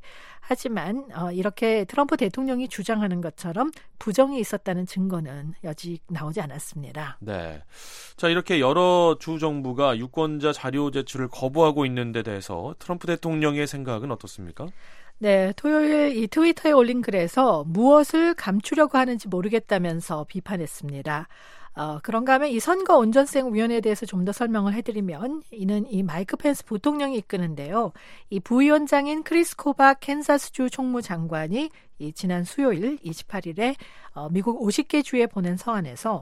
하지만 어, 이렇게 트럼프 대통령이 주장하는 것처럼 부정이 있었다는 증거는 여직 나오지 않았습니다. 네. 자, 이렇게 여러 주 정부가 유권자 자료 제출을 거부하고 있는 데 대해서 트럼프 대통령의 생각은 어떻습니까? 네, 토요일 이 트위터에 올린 글에서 무엇을 감추려고 하는지 모르겠다면서 비판했습니다. 어, 그런가 하면 이 선거 온전성위원회에 대해서 좀 더 설명을 해드리면 이는 이 마이크 펜스 부통령이 이끄는데요. 이 부위원장인 크리스 코박 캔사스주 총무장관이 이 지난 수요일 이십팔 일에 어, 미국 오십 개 주에 보낸 서한에서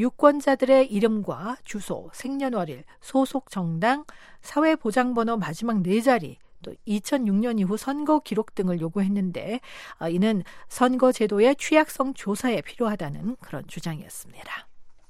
유권자들의 이름과 주소, 생년월일, 소속 정당, 사회보장번호 마지막 네 자리, 또 이천육 년 이후 선거 기록 등을 요구했는데 어, 이는 선거 제도의 취약성 조사에 필요하다는 그런 주장이었습니다.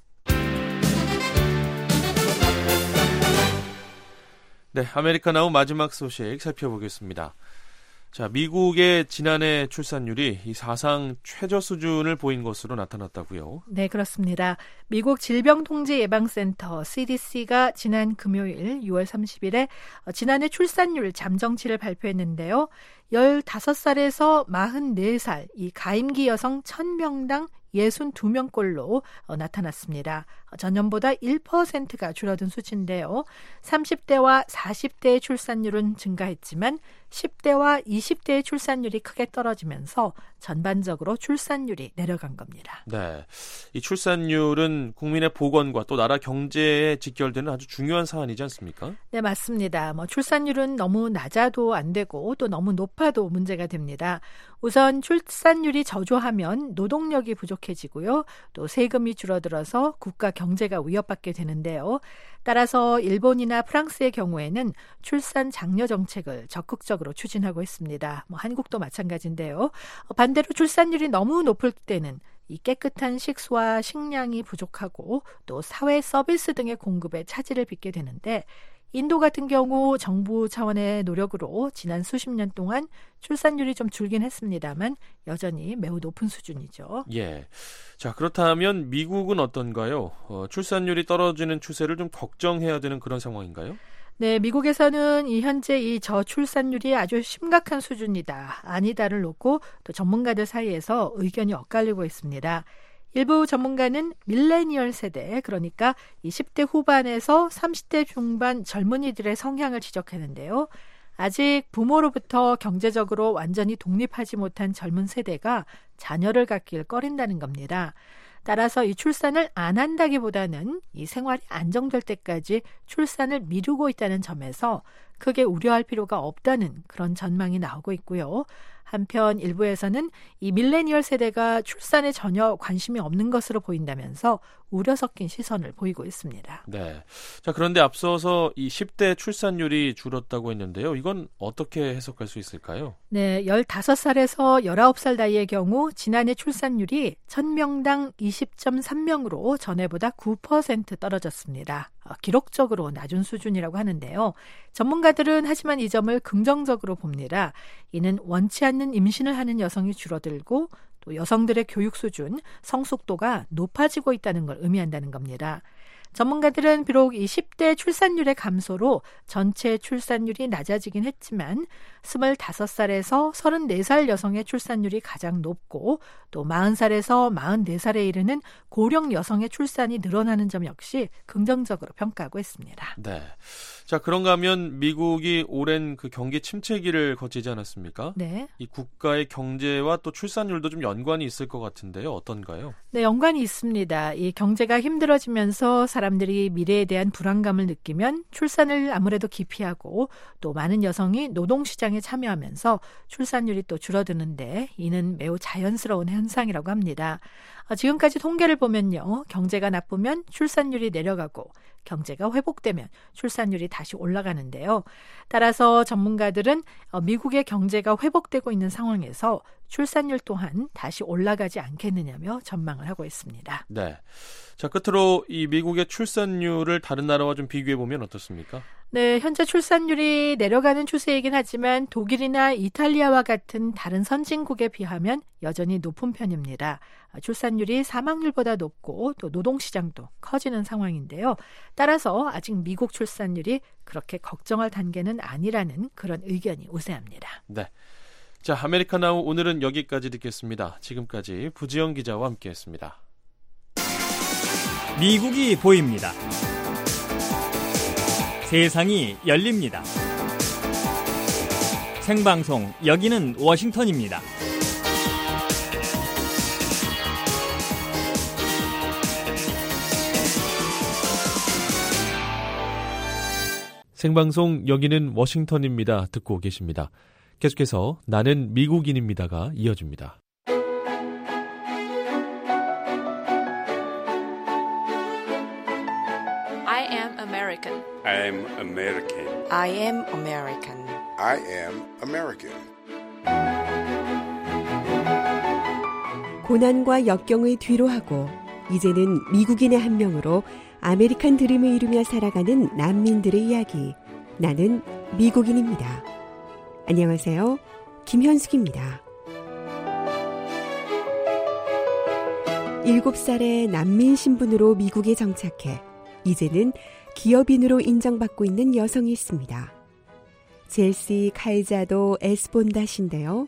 네, 아메리카나우 마지막 소식 살펴보겠습니다. 자, 미국의 지난해 출산율이 이 사상 최저 수준을 보인 것으로 나타났다고요? 네, 그렇습니다. 미국 질병통제예방센터 씨디씨가 지난 금요일 유월 삼십 일에 지난해 출산율 잠정치를 발표했는데요. 열다섯 살에서 마흔네 살 이 가임기 여성 천 명당 육십이 명꼴로 어, 나타났습니다. 전년보다 일 퍼센트가 줄어든 수치인데요. 삼십 대와 사십 대의 출산율은 증가했지만 십 대와 이십 대의 출산율이 크게 떨어지면서 전반적으로 출산율이 내려간 겁니다. 네, 이 출산율은 국민의 보건과 또 나라 경제에 직결되는 아주 중요한 사안이지 않습니까? 네, 맞습니다. 뭐 출산율은 너무 낮아도 안 되고 또 너무 높아도 문제가 됩니다. 우선 출산율이 저조하면 노동력이 부족해지고요. 또 세금이 줄어들어서 국가 경제가 위협받게 되는데요. 따라서 일본이나 프랑스의 경우에는 출산 장려 정책을 적극적으로 추진하고 있습니다. 뭐 한국도 마찬가지인데요. 반대로 출산율이 너무 높을 때는 이 깨끗한 식수와 식량이 부족하고 또 사회 서비스 등의 공급에 차질을 빚게 되는데 인도 같은 경우 정부 차원의 노력으로 지난 수십 년 동안 출산율이 좀 줄긴 했습니다만 여전히 매우 높은 수준이죠. 예. 자, 그렇다면 미국은 어떤가요? 어, 출산율이 떨어지는 추세를 좀 걱정해야 되는 그런 상황인가요? 네, 미국에서는 이 현재 이 저출산율이 아주 심각한 수준이다, 아니다를 놓고 또 전문가들 사이에서 의견이 엇갈리고 있습니다. 일부 전문가는 밀레니얼 세대, 그러니까 이십 대 후반에서 삼십 대 중반 젊은이들의 성향을 지적하는데요. 아직 부모로부터 경제적으로 완전히 독립하지 못한 젊은 세대가 자녀를 갖길 꺼린다는 겁니다. 따라서 이 출산을 안 한다기보다는 이 생활이 안정될 때까지 출산을 미루고 있다는 점에서 크게 우려할 필요가 없다는 그런 전망이 나오고 있고요. 한편 일부에서는 이 밀레니얼 세대가 출산에 전혀 관심이 없는 것으로 보인다면서 우려 섞인 시선을 보이고 있습니다. 네. 자, 그런데 앞서서 이 십 대 출산율이 줄었다고 했는데요. 이건 어떻게 해석할 수 있을까요? 네, 열다섯 살에서 열아홉 살 나이의 경우 지난해 출산율이 천 명당 이십 점 삼 명으로 전해보다 구 퍼센트 떨어졌습니다. 기록적으로 낮은 수준이라고 하는데요. 전문가들은 하지만 이 점을 긍정적으로 봅니다. 이는 원치 않는 임신을 하는 여성이 줄어들고 또 여성들의 교육 수준, 성숙도가 높아지고 있다는 걸 의미한다는 겁니다. 전문가들은 비록 이 십 대 출산율의 감소로 전체 출산율이 낮아지긴 했지만 스물다섯 살에서 서른네 살 여성의 출산율이 가장 높고 또 마흔 살에서 마흔네 살에 이르는 고령 여성의 출산이 늘어나는 점 역시 긍정적으로 평가하고 있습니다. 네. 자, 그런가 하면 미국이 오랜 그 경기 침체기를 거치지 않았습니까? 네. 이 국가의 경제와 또 출산율도 좀 연관이 있을 것 같은데요. 어떤가요? 네, 연관이 있습니다. 이 경제가 힘들어지면서 사람들이 미래에 대한 불안감을 느끼면 출산을 아무래도 기피하고 또 많은 여성이 노동시장에 참여하면서 출산율이 또 줄어드는데 이는 매우 자연스러운 현상이라고 합니다. 지금까지 통계를 보면요. 경제가 나쁘면 출산율이 내려가고 경제가 회복되면 출산율이 다시 올라가는데요. 따라서 전문가들은 미국의 경제가 회복되고 있는 상황에서 출산율 또한 다시 올라가지 않겠느냐며 전망을 하고 있습니다. 네. 자, 끝으로 이 미국의 출산율을 다른 나라와 좀 비교해 보면 어떻습니까? 네, 현재 출산율이 내려가는 추세이긴 하지만 독일이나 이탈리아와 같은 다른 선진국에 비하면 여전히 높은 편입니다. 출산율이 사망률보다 높고 또 노동시장도 커지는 상황인데요. 따라서 아직 미국 출산율이 그렇게 걱정할 단계는 아니라는 그런 의견이 우세합니다. 네. 자, 아메리카나우 오늘은 여기까지 듣겠습니다. 지금까지 부지영 기자와 함께했습니다. 미국이 보입니다. 세상이 열립니다. 생방송 여기는 워싱턴입니다. 생방송 여기는 워싱턴입니다. 듣고 계십니다. 계속해서 나는 미국인입니다가 이어집니다. I am American. I am American. I am American. I am American. 고난과 역경을 뒤로하고 이제는 미국인의 한 명으로 아메리칸 드림을 이루며 살아가는 난민들의 이야기. 나는 미국인입니다. 안녕하세요. 김현숙입니다. 일곱 살에 난민 신분으로 미국에 정착해 이제는 기업인으로 인정받고 있는 여성이 있습니다. 제시 칼자도 에스본닷인데요.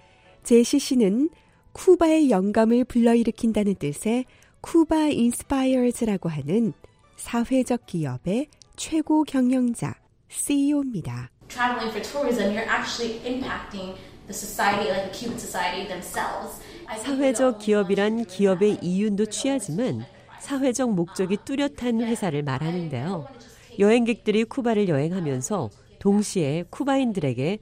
제시 씨는 쿠바의 영감을 불러일으킨다는 뜻의 쿠바 인스파이어즈라고 하는 사회적 기업의 최고 경영자, 씨이오입니다. Traveling for tourism, you're actually impacting the society, like the Cuban society themselves. 사회적 기업이란 기업의 이윤도 취하지만 사회적 목적이 뚜렷한 회사를 말하는데요. 여행객들이 쿠바를 여행하면서 동시에 쿠바인들에게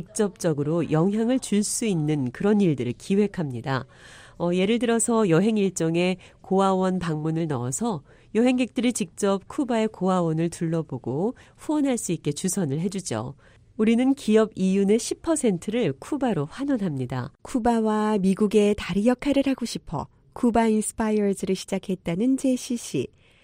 직접적으로 영향을 줄 수 있는 그런 일들을 기획합니다. 어, 예를 들어서 여행 일정에 고아원 방문을 넣어서 여행객들이 직접 쿠바의 고아원을 둘러보고 후원할 수 있게 주선을 해주죠. 우리는 기업 이윤의 십 퍼센트를 쿠바로 환원합니다. 쿠바와 미국의 다리 역할을 하고 싶어 쿠바 인스파이어즈를 시작했다는 제시 씨.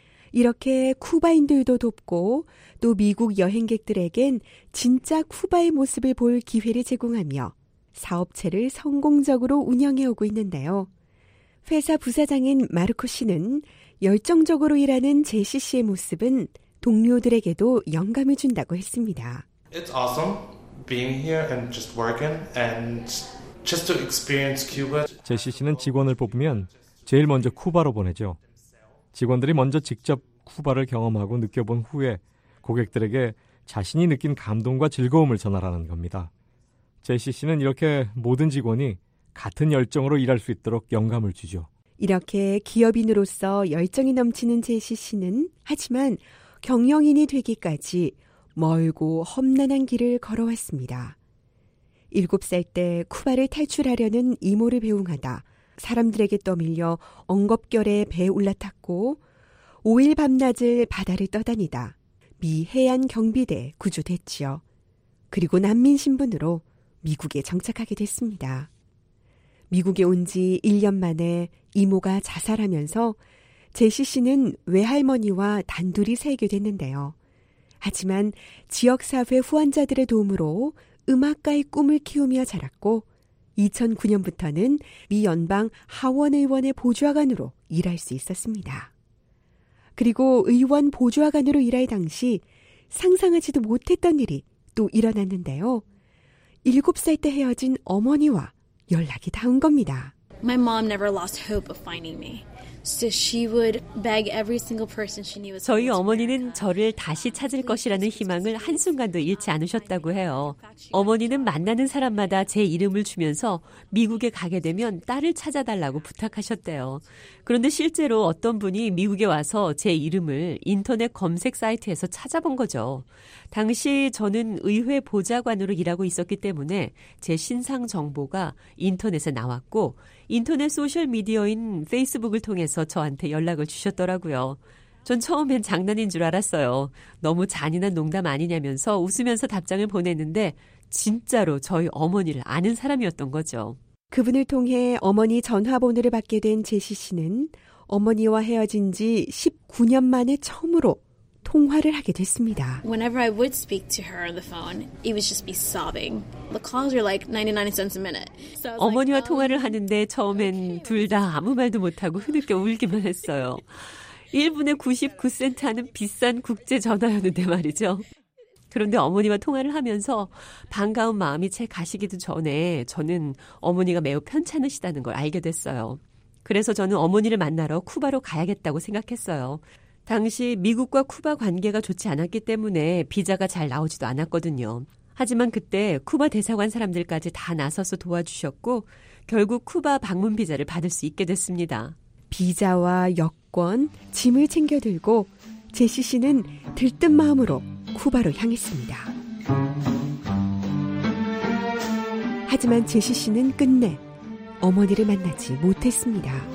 이렇게 쿠바인들도 돕고 또 미국 여행객들에겐 진짜 쿠바의 모습을 볼 기회를 제공하며 사업체를 성공적으로 운영해오고 있는데요. 회사 부사장인 마르코 씨는 열정적으로 일하는 제시 씨의 모습은 동료들에게도 영감을 준다고 했습니다. It's awesome being here and just working and just to experience Cuba. 제시 씨는 직원을 뽑으면 제일 먼저 쿠바로 보내죠. 직원들이 먼저 직접 쿠바를 경험하고 느껴본 후에 고객들에게 자신이 느낀 감동과 즐거움을 전하라는 겁니다. 제시 씨는 이렇게 모든 직원이 같은 열정으로 일할 수 있도록 영감을 주죠. 이렇게 기업인으로서 열정이 넘치는 제시 씨는 하지만 경영인이 되기까지 멀고 험난한 길을 걸어왔습니다. 일곱 살 때 쿠바를 탈출하려는 이모를 배웅하다 사람들에게 떠밀려 엉겁결에 배에 올라탔고 오 일 밤낮을 바다를 떠다니다 미 해안 경비대에 구조됐지요. 그리고 난민 신분으로 미국에 정착하게 됐습니다. 미국에 온 지 일 년 만에 이모가 자살하면서 제시 씨는 외할머니와 단둘이 살게 됐는데요. 하지만 지역사회 후원자들의 도움으로 음악가의 꿈을 키우며 자랐고 이천구 년부터는 미 연방 하원 의원의 보좌관으로 일할 수 있었습니다. 그리고 의원 보좌관으로 일할 당시 상상하지도 못했던 일이 또 일어났는데요. 일곱 살 때 헤어진 어머니와 연락이 닿은 겁니다. My mom never lost hope of finding me. So she would beg every single person she knew was 저희 어머니는 저를 다시 찾을 것이라는 희망을 한순간도 잃지 않으셨다고 해요. 어머니는 만나는 사람마다 제 이름을 주면서 미국에 가게 되면 딸을 찾아달라고 부탁하셨대요. 그런데 실제로 어떤 분이 미국에 와서 제 이름을 인터넷 검색 사이트에서 찾아본 거죠. 당시 저는 의회 보좌관으로 일하고 있었기 때문에 제 신상 정보가 인터넷에 나왔고 인터넷 소셜미디어인 페이스북을 통해서 저한테 연락을 주셨더라고요. 전 처음엔 장난인 줄 알았어요. 너무 잔인한 농담 아니냐면서 웃으면서 답장을 보냈는데 진짜로 저희 어머니를 아는 사람이었던 거죠. 그분을 통해 어머니 전화번호를 받게 된 제시 씨는 어머니와 헤어진 지 십구 년 만에 처음으로 통화를 하게 됐습니다. Whenever I would speak to her on the phone, it would just be sobbing. The calls were like ninety-nine cents a minute. So 어머니와 like, 통화를 하는데 처음엔 둘 다 아무 말도 못하고 흐느껴 울기만 했어요. 일 분에 구십구 센트 하는 비싼 국제 전화였는데 말이죠. 그런데 어머니와 통화를 하면서 반가운 마음이 채 가시기도 전에 저는 어머니가 매우 편찮으시다는 걸 알게 됐어요. 그래서 저는 어머니를 만나러 쿠바로 가야겠다고 생각했어요. 당시 미국과 쿠바 관계가 좋지 않았기 때문에 비자가 잘 나오지도 않았거든요. 하지만 그때 쿠바 대사관 사람들까지 다 나서서 도와주셨고 결국 쿠바 방문 비자를 받을 수 있게 됐습니다. 비자와 여권, 짐을 챙겨 들고 제시 씨는 들뜬 마음으로 쿠바로 향했습니다. 하지만 제시 씨는 끝내 어머니를 만나지 못했습니다.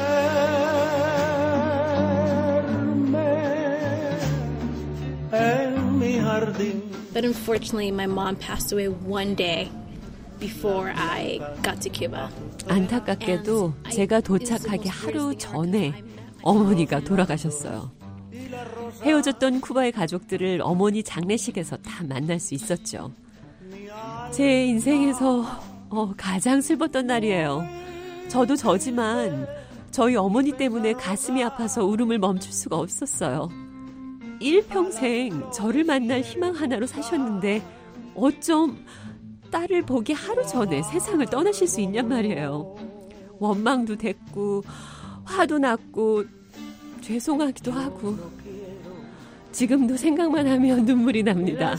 But unfortunately, my mom passed away one day before I got to Cuba. 안타깝게도 제가 도착하기 하루 전에 어머니가 돌아가셨어요. 헤어졌던 쿠바의 가족들을 어머니 장례식에서 다 만날 수 있었죠. 제 인생에서 어, 가장 슬펐던 날이에요. 저도 저지만 저희 어머니 때문에 가슴이 아파서 울음을 멈출 수가 없었어요. 일평생 저를 만날 희망 하나로 사셨는데 어쩜 딸을 보기 하루 전에 세상을 떠나실 수 있냔 말이에요. 원망도 됐고 화도 났고 죄송하기도 하고 지금도 생각만 하면 눈물이 납니다.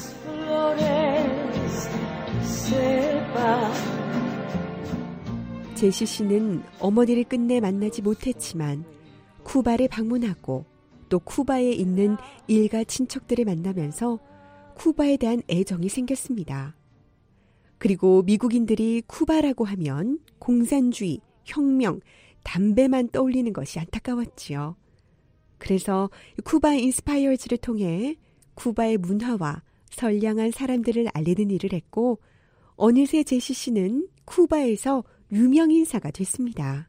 제시 씨는 어머니를 끝내 만나지 못했지만 쿠바를 방문하고 또 쿠바에 있는 일가 친척들을 만나면서 쿠바에 대한 애정이 생겼습니다. 그리고 미국인들이 쿠바라고 하면 공산주의, 혁명, 담배만 떠올리는 것이 안타까웠지요. 그래서 쿠바 인스파이어즈를 통해 쿠바의 문화와 선량한 사람들을 알리는 일을 했고 어느새 제시 씨는 쿠바에서 유명 인사가 됐습니다.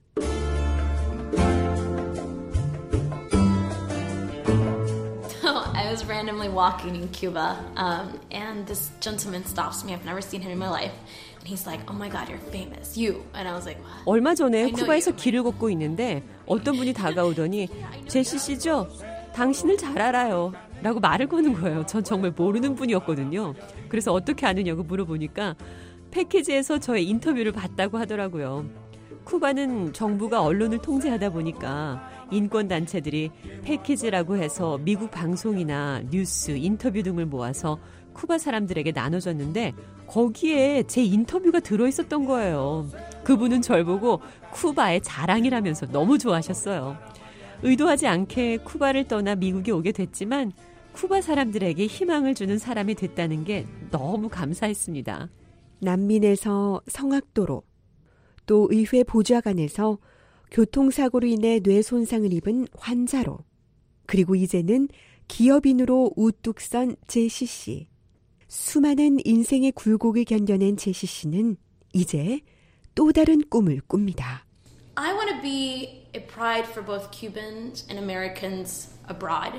I was randomly walking in Cuba, um, and this gentleman stops me. I've never seen him in my life. And he's like, oh my God, you're famous. You. And I was like, what? 얼마 전에 쿠바에서 길을 걷고 있는데 어떤 분이 다가오더니 제시 씨죠? 당신을 잘 알아요. 라고 말을 거는 거예요. 전 정말 모르는 분이었거든요. 그래서 어떻게 아느냐고 물어보니까 패키지에서 저의 인터뷰를 봤다고 하더라고요. 쿠바는 정부가 언론을 통제하다 보니까 인권단체들이 패키지라고 해서 미국 방송이나 뉴스, 인터뷰 등을 모아서 쿠바 사람들에게 나눠줬는데 거기에 제 인터뷰가 들어있었던 거예요. 그분은 절 보고 쿠바의 자랑이라면서 너무 좋아하셨어요. 의도하지 않게 쿠바를 떠나 미국에 오게 됐지만 쿠바 사람들에게 희망을 주는 사람이 됐다는 게 너무 감사했습니다. 난민에서 성악도로, 또 의회 보좌관에서 교통사고로 인해 뇌 손상을 입은 환자로, 그리고 이제는 기업인으로 우뚝 선 제시 씨. 수많은 인생의 굴곡을 견뎌낸 제시 씨는 이제 또 다른 꿈을 꿉니다. I want to be a pride for both Cubans and Americans abroad.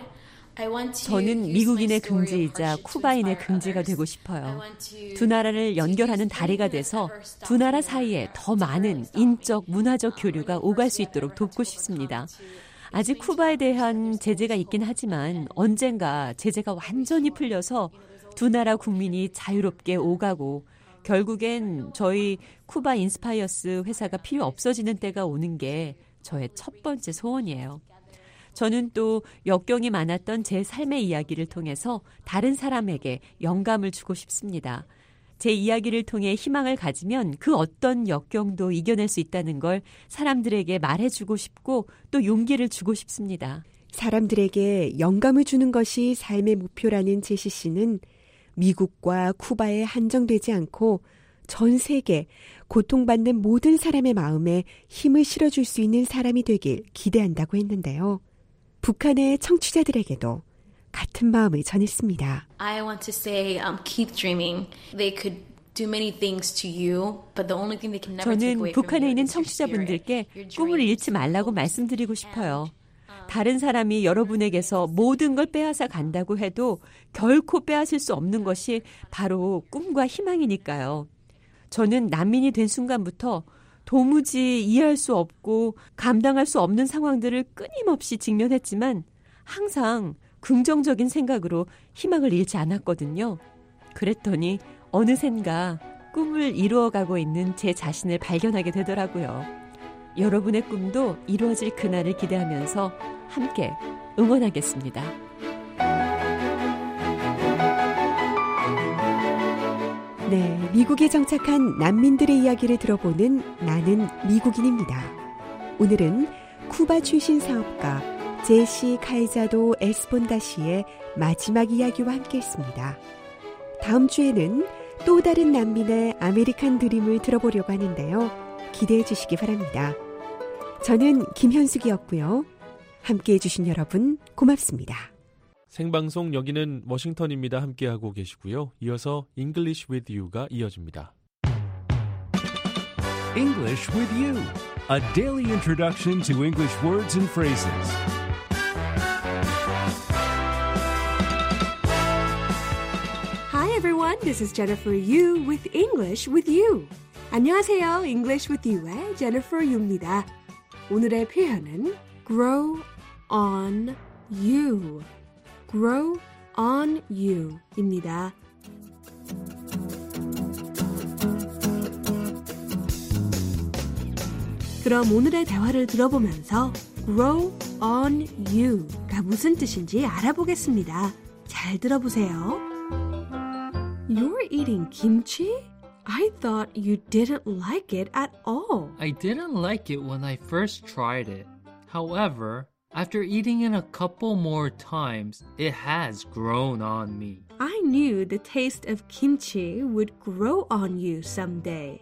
저는 미국인의 긍지이자 쿠바인의 긍지가 되고 싶어요. 두 나라를 연결하는 다리가 돼서 두 나라 사이에 더 많은 인적, 문화적 교류가 오갈 수 있도록 돕고 싶습니다. 아직 쿠바에 대한 제재가 있긴 하지만 언젠가 제재가 완전히 풀려서 두 나라 국민이 자유롭게 오가고 결국엔 저희 쿠바 인스파이어스 회사가 필요 없어지는 때가 오는 게 저의 첫 번째 소원이에요. 저는 또 역경이 많았던 제 삶의 이야기를 통해서 다른 사람에게 영감을 주고 싶습니다. 제 이야기를 통해 희망을 가지면 그 어떤 역경도 이겨낼 수 있다는 걸 사람들에게 말해주고 싶고 또 용기를 주고 싶습니다. 사람들에게 영감을 주는 것이 삶의 목표라는 제시 씨는 미국과 쿠바에 한정되지 않고 전 세계 고통받는 모든 사람의 마음에 힘을 실어줄 수 있는 사람이 되길 기대한다고 했는데요. 북한의 청취자들에게도 같은 마음을 전했습니다. I want to say, um, keep dreaming. They could do many things to you, but the only thing they can never take 저는 away from 북한에 you 있는 is your 청취자분들께 spirit. 꿈을 잃지 말라고 말씀드리고 싶어요. 다른 사람이 여러분에게서 모든 걸 빼앗아 간다고 해도 결코 빼앗을 수 없는 것이 바로 꿈과 희망이니까요. 저는 난민이 된 순간부터 도무지 이해할 수 없고 감당할 수 없는 상황들을 끊임없이 직면했지만 항상 긍정적인 생각으로 희망을 잃지 않았거든요. 그랬더니 어느샌가 꿈을 이루어가고 있는 제 자신을 발견하게 되더라고요. 여러분의 꿈도 이루어질 그날을 기대하면서 함께 응원하겠습니다. 네, 미국에 정착한 난민들의 이야기를 들어보는 나는 미국인입니다. 오늘은 쿠바 출신 사업가 제시 카이자도 에스폰다시의 마지막 이야기와 함께했습니다. 다음 주에는 또 다른 난민의 아메리칸 드림을 들어보려고 하는데요. 기대해 주시기 바랍니다. 저는 김현숙이었고요. 함께해 주신 여러분 고맙습니다. 생방송 여기는 워싱턴입니다. 함께하고 계시고요. 이어서 English with You가 이어집니다. English with You, a daily introduction to English words and phrases. Hi everyone, this is Jennifer Yu with English with You. 안녕하세요, English with You의 Jennifer Yu입니다. 오늘의 표현은 grow on you. grow on you 입니다. 그럼 오늘의 대화를 들어보면서 grow on you가 무슨 뜻인지 알아보겠습니다. 잘 들어보세요. You're eating kimchi? I thought you didn't like it at all. I didn't like it when I first tried it. However, after eating it a couple more times, it has grown on me. I knew the taste of kimchi would grow on you someday.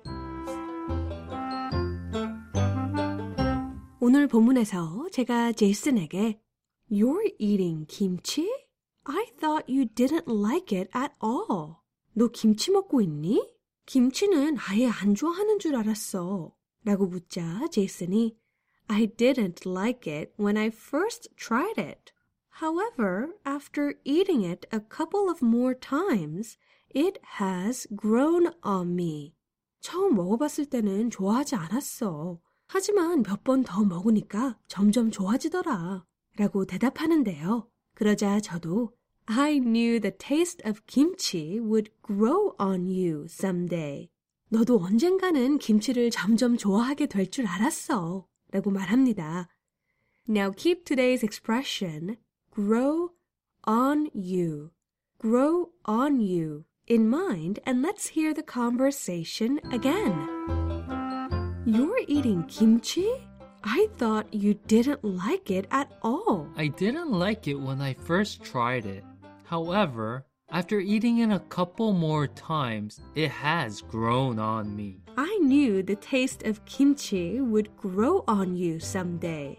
오늘 본문에서 제가 제이슨에게 You're eating kimchi? I thought you didn't like it at all. 너 김치 먹고 있니? 김치는 아예 안 좋아하는 줄 알았어. 라고 묻자 제이슨이 I didn't like it when I first tried it. However, after eating it a couple of more times, it has grown on me. 처음 먹어봤을 때는 좋아하지 않았어. 하지만 몇 번 더 먹으니까 점점 좋아지더라. 라고 대답하는데요. 그러자 저도 I knew the taste of kimchi would grow on you someday. 너도 언젠가는 김치를 점점 좋아하게 될 줄 알았어. 라고 말합니다. Now keep today's expression, grow on you, grow on you, in mind and let's hear the conversation again. You're eating kimchi? I thought you didn't like it at all. I didn't like it when I first tried it. However, after eating it a couple more times, it has grown on me. I knew the taste of kimchi would grow on you someday.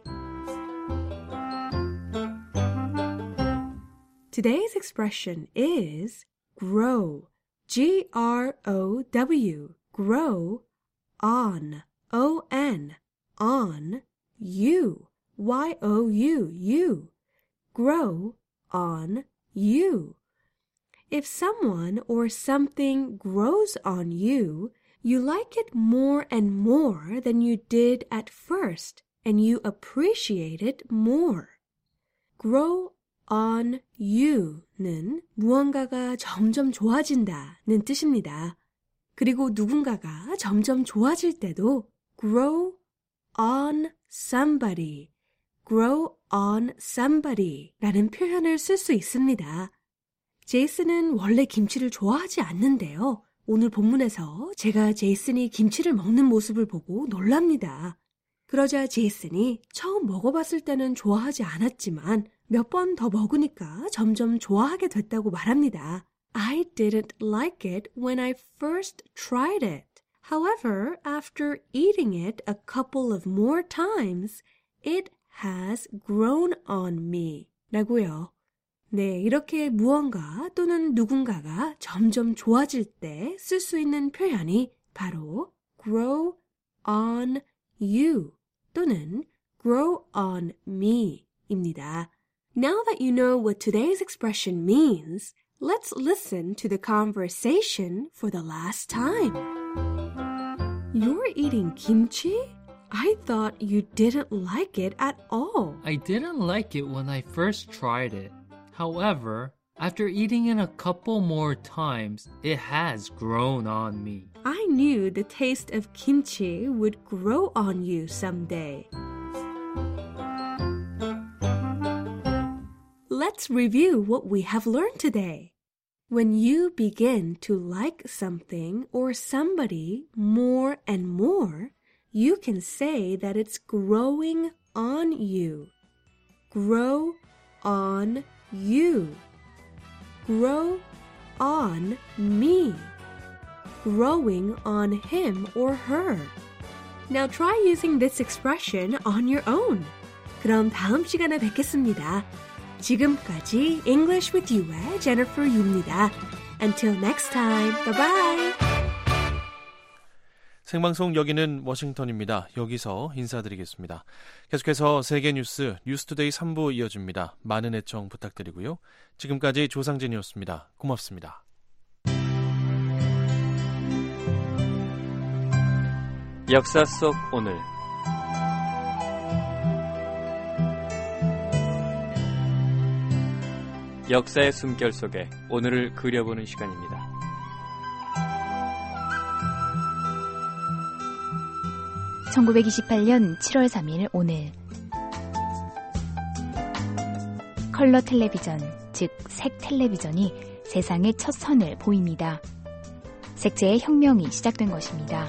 Today's expression is grow. G R O W. Grow on. O N. On. You. Y O U. You. Grow on you. If someone or something grows on you, you like it more and more than you did at first, and you appreciate it more. Grow on you는 무언가가 점점 좋아진다는 뜻입니다. 그리고 누군가가 점점 좋아질 때도 grow on somebody, grow on somebody 라는 표현을 쓸 수 있습니다. 제이슨은 원래 김치를 좋아하지 않는데요. 오늘 본문에서 제가 제이슨이 김치를 먹는 모습을 보고 놀랍니다. 그러자 제이슨이 처음 먹어봤을 때는 좋아하지 않았지만 몇 번 더 먹으니까 점점 좋아하게 됐다고 말합니다. I didn't like it when I first tried it. However, after eating it a couple of more times, it has grown on me. 라고요. 네, 이렇게 무언가 또는 누군가가 점점 좋아질 때 쓸 수 있는 표현이 바로 grow on you 또는 grow on me 입니다. Now that you know what today's expression means, let's listen to the conversation for the last time. You're eating kimchi? I thought you didn't like it at all. I didn't like it when I first tried it. However, after eating it a couple more times, it has grown on me. I knew the taste of kimchi would grow on you someday. Let's review what we have learned today. When you begin to like something or somebody more and more, you can say that it's growing on you. Grow on you. Grow on me. Growing on him or her. Now try using this expression on your own. 그럼 다음 시간에 뵙겠습니다. 지금까지 English with You의 Jennifer Yu입니다. Until next time, bye-bye. 생방송 여기는 워싱턴입니다. 여기서 인사드리겠습니다. 계속해서 세계 뉴스 뉴스투데이 삼 부 이어집니다. 많은 애청 부탁드리고요. 지금까지 조상진이었습니다. 고맙습니다. 역사 속 오늘 역사의 숨결 속에 오늘을 그려보는 시간입니다. 천구백이십팔 년 칠월 삼일 오늘 컬러 텔레비전, 즉 색 텔레비전이 세상의 첫 선을 보입니다. 색채의 혁명이 시작된 것입니다.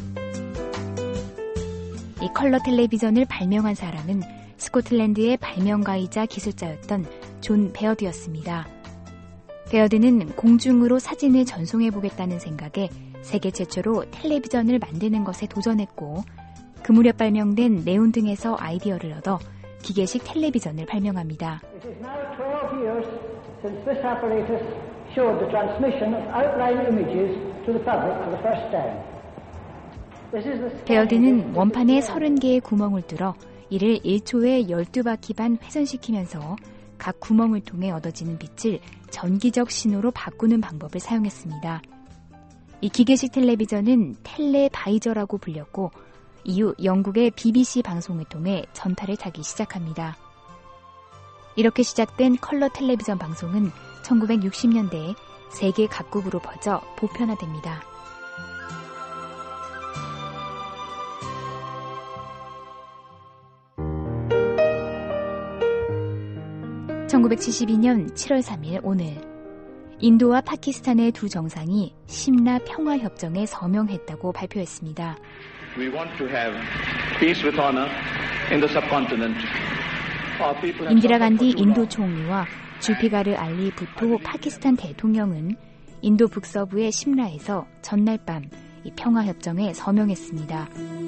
이 컬러 텔레비전을 발명한 사람은 스코틀랜드의 발명가이자 기술자였던 존 베어드였습니다. 베어드는 공중으로 사진을 전송해보겠다는 생각에 세계 최초로 텔레비전을 만드는 것에 도전했고 그 무렵 발명된 네온등에서 아이디어를 얻어 기계식 텔레비전을 발명합니다. It is now twelve years since this apparatus showed the transmission of outline images to the public for the first time. This is the 베어드는 원판에 서른 개의 구멍을 뚫어 이를 일 초에 열두 바퀴 반 회전시키면서 각 구멍을 통해 얻어지는 빛을 전기적 신호로 바꾸는 방법을 사용했습니다. 이 기계식 텔레비전은 텔레바이저라고 불렸고 이후 영국의 비비씨 방송을 통해 전파를 타기 시작합니다. 이렇게 시작된 컬러 텔레비전 방송은 천구백육십 년대에 세계 각국으로 퍼져 보편화됩니다. 천구백칠십이 년 칠월 삼일 오늘 인도와 파키스탄의 두 정상이 심라 평화협정에 서명했다고 발표했습니다. We want to have peace with honor in the subcontinent. 인디라 간디 인도 총리와 줄피가르 알리 부토 파키스탄 대통령은 인도 북서부의 심라에서 전날 밤 이 평화협정에 서명했습니다.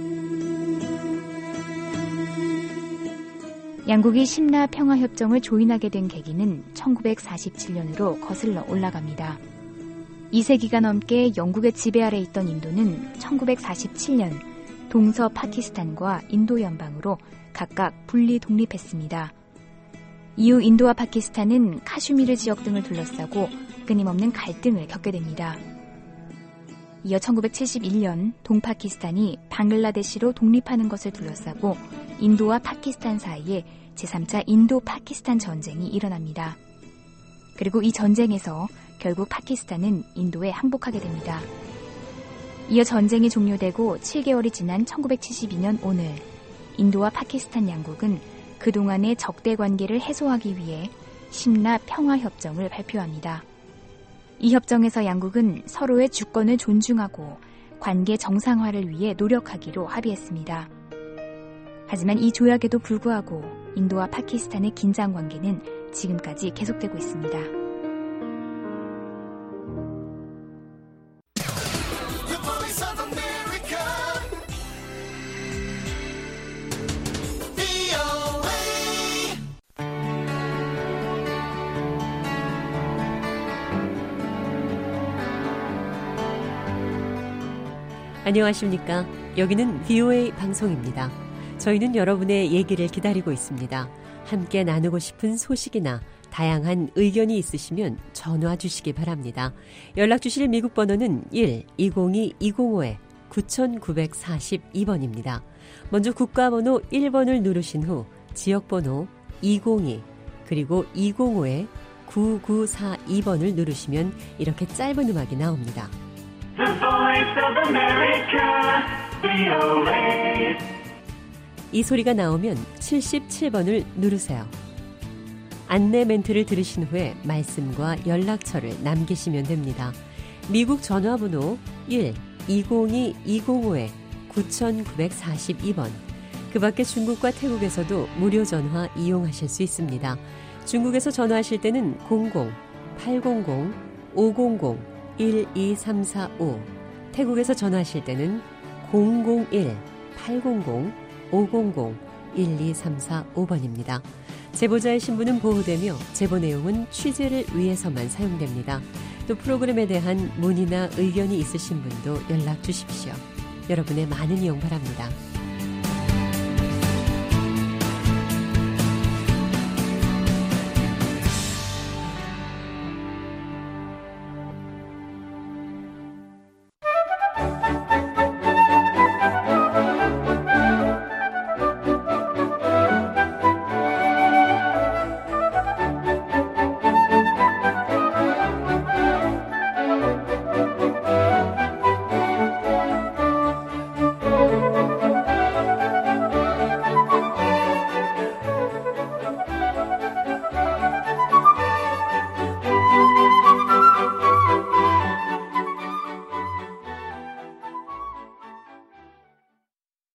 양국이 심라 평화협정을 조인하게 된 계기는 천구백사십칠 년으로 거슬러 올라갑니다. 이 세기가 넘게 영국의 지배 아래 있던 인도는 천구백사십칠 년 동서 파키스탄과 인도 연방으로 각각 분리 독립했습니다. 이후 인도와 파키스탄은 카슈미르 지역 등을 둘러싸고 끊임없는 갈등을 겪게 됩니다. 이어 천구백칠십일 년 동파키스탄이 방글라데시로 독립하는 것을 둘러싸고 인도와 파키스탄 사이에 제삼 차 인도-파키스탄 전쟁이 일어납니다. 그리고 이 전쟁에서 결국 파키스탄은 인도에 항복하게 됩니다. 이어 전쟁이 종료되고 칠 개월이 지난 천구백칠십이 년 오늘 인도와 파키스탄 양국은 그동안의 적대 관계를 해소하기 위해 심라 평화협정을 발표합니다. 이 협정에서 양국은 서로의 주권을 존중하고 관계 정상화를 위해 노력하기로 합의했습니다. 하지만 이 조약에도 불구하고 인도와 파키스탄의 긴장 관계는 지금까지 계속되고 있습니다. 안녕하십니까? 여기는 브이오에이 방송입니다. 저희는 여러분의 얘기를 기다리고 있습니다. 함께 나누고 싶은 소식이나 다양한 의견이 있으시면 전화 주시기 바랍니다. 연락 주실 미국 번호는 일 이공이 이공오 구구사이 번입니다. 먼저 국가번호 일 번을 누르신 후 지역번호 이공이 그리고 이공오 구구사이 번을 누르시면 이렇게 짧은 음악이 나옵니다. The Voice of America, 브이오에이. 이 소리가 나오면 칠십칠 번을 누르세요. 안내 멘트를 들으신 후에 말씀과 연락처를 남기시면 됩니다. 미국 전화번호 일 이공이 이공오 구구사이 번. 그 밖에 중국과 태국에서도 무료 전화 이용하실 수 있습니다. 중국에서 전화하실 때는 공공 팔공공 오공공 일이삼사오, 태국에서 전화하실 때는 공공일 팔공공 오공공 일이삼사오 번입니다. 제보자의 신분은 보호되며 제보 내용은 취재를 위해서만 사용됩니다. 또 프로그램에 대한 문의나 의견이 있으신 분도 연락 주십시오. 여러분의 많은 이용 바랍니다.